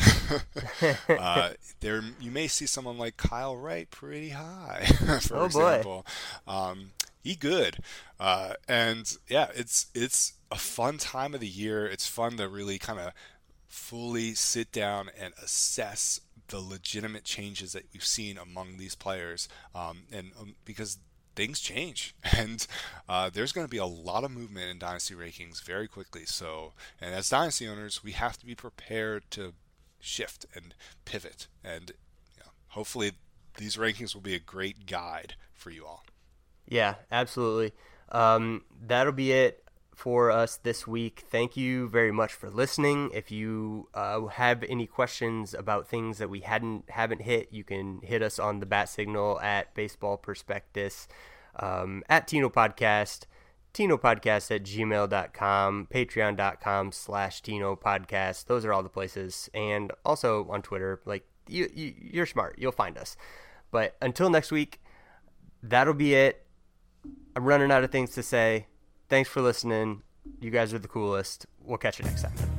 You may see someone like Kyle Wright pretty high, for example. He good. And yeah, it's a fun time of the year. It's fun to really kind of fully sit down and assess the legitimate changes that we've seen among these players, because things change, and there's going to be a lot of movement in Dynasty rankings very quickly. So, and as Dynasty owners, we have to be prepared to shift and pivot, and hopefully these rankings will be a great guide for you all. Yeah, absolutely. That'll be it for us this week. Thank you very much for listening. If you have any questions about things that we haven't hit, you can hit us on the bat signal at Baseball Prospectus, at Tino Podcast, tinopodcast@gmail.com, patreon.com/Tino Podcast. Those are all the places. And also on Twitter. Like, you're smart. You'll find us. But until next week, that'll be it. I'm running out of things to say. Thanks for listening. You guys are the coolest. We'll catch you next time.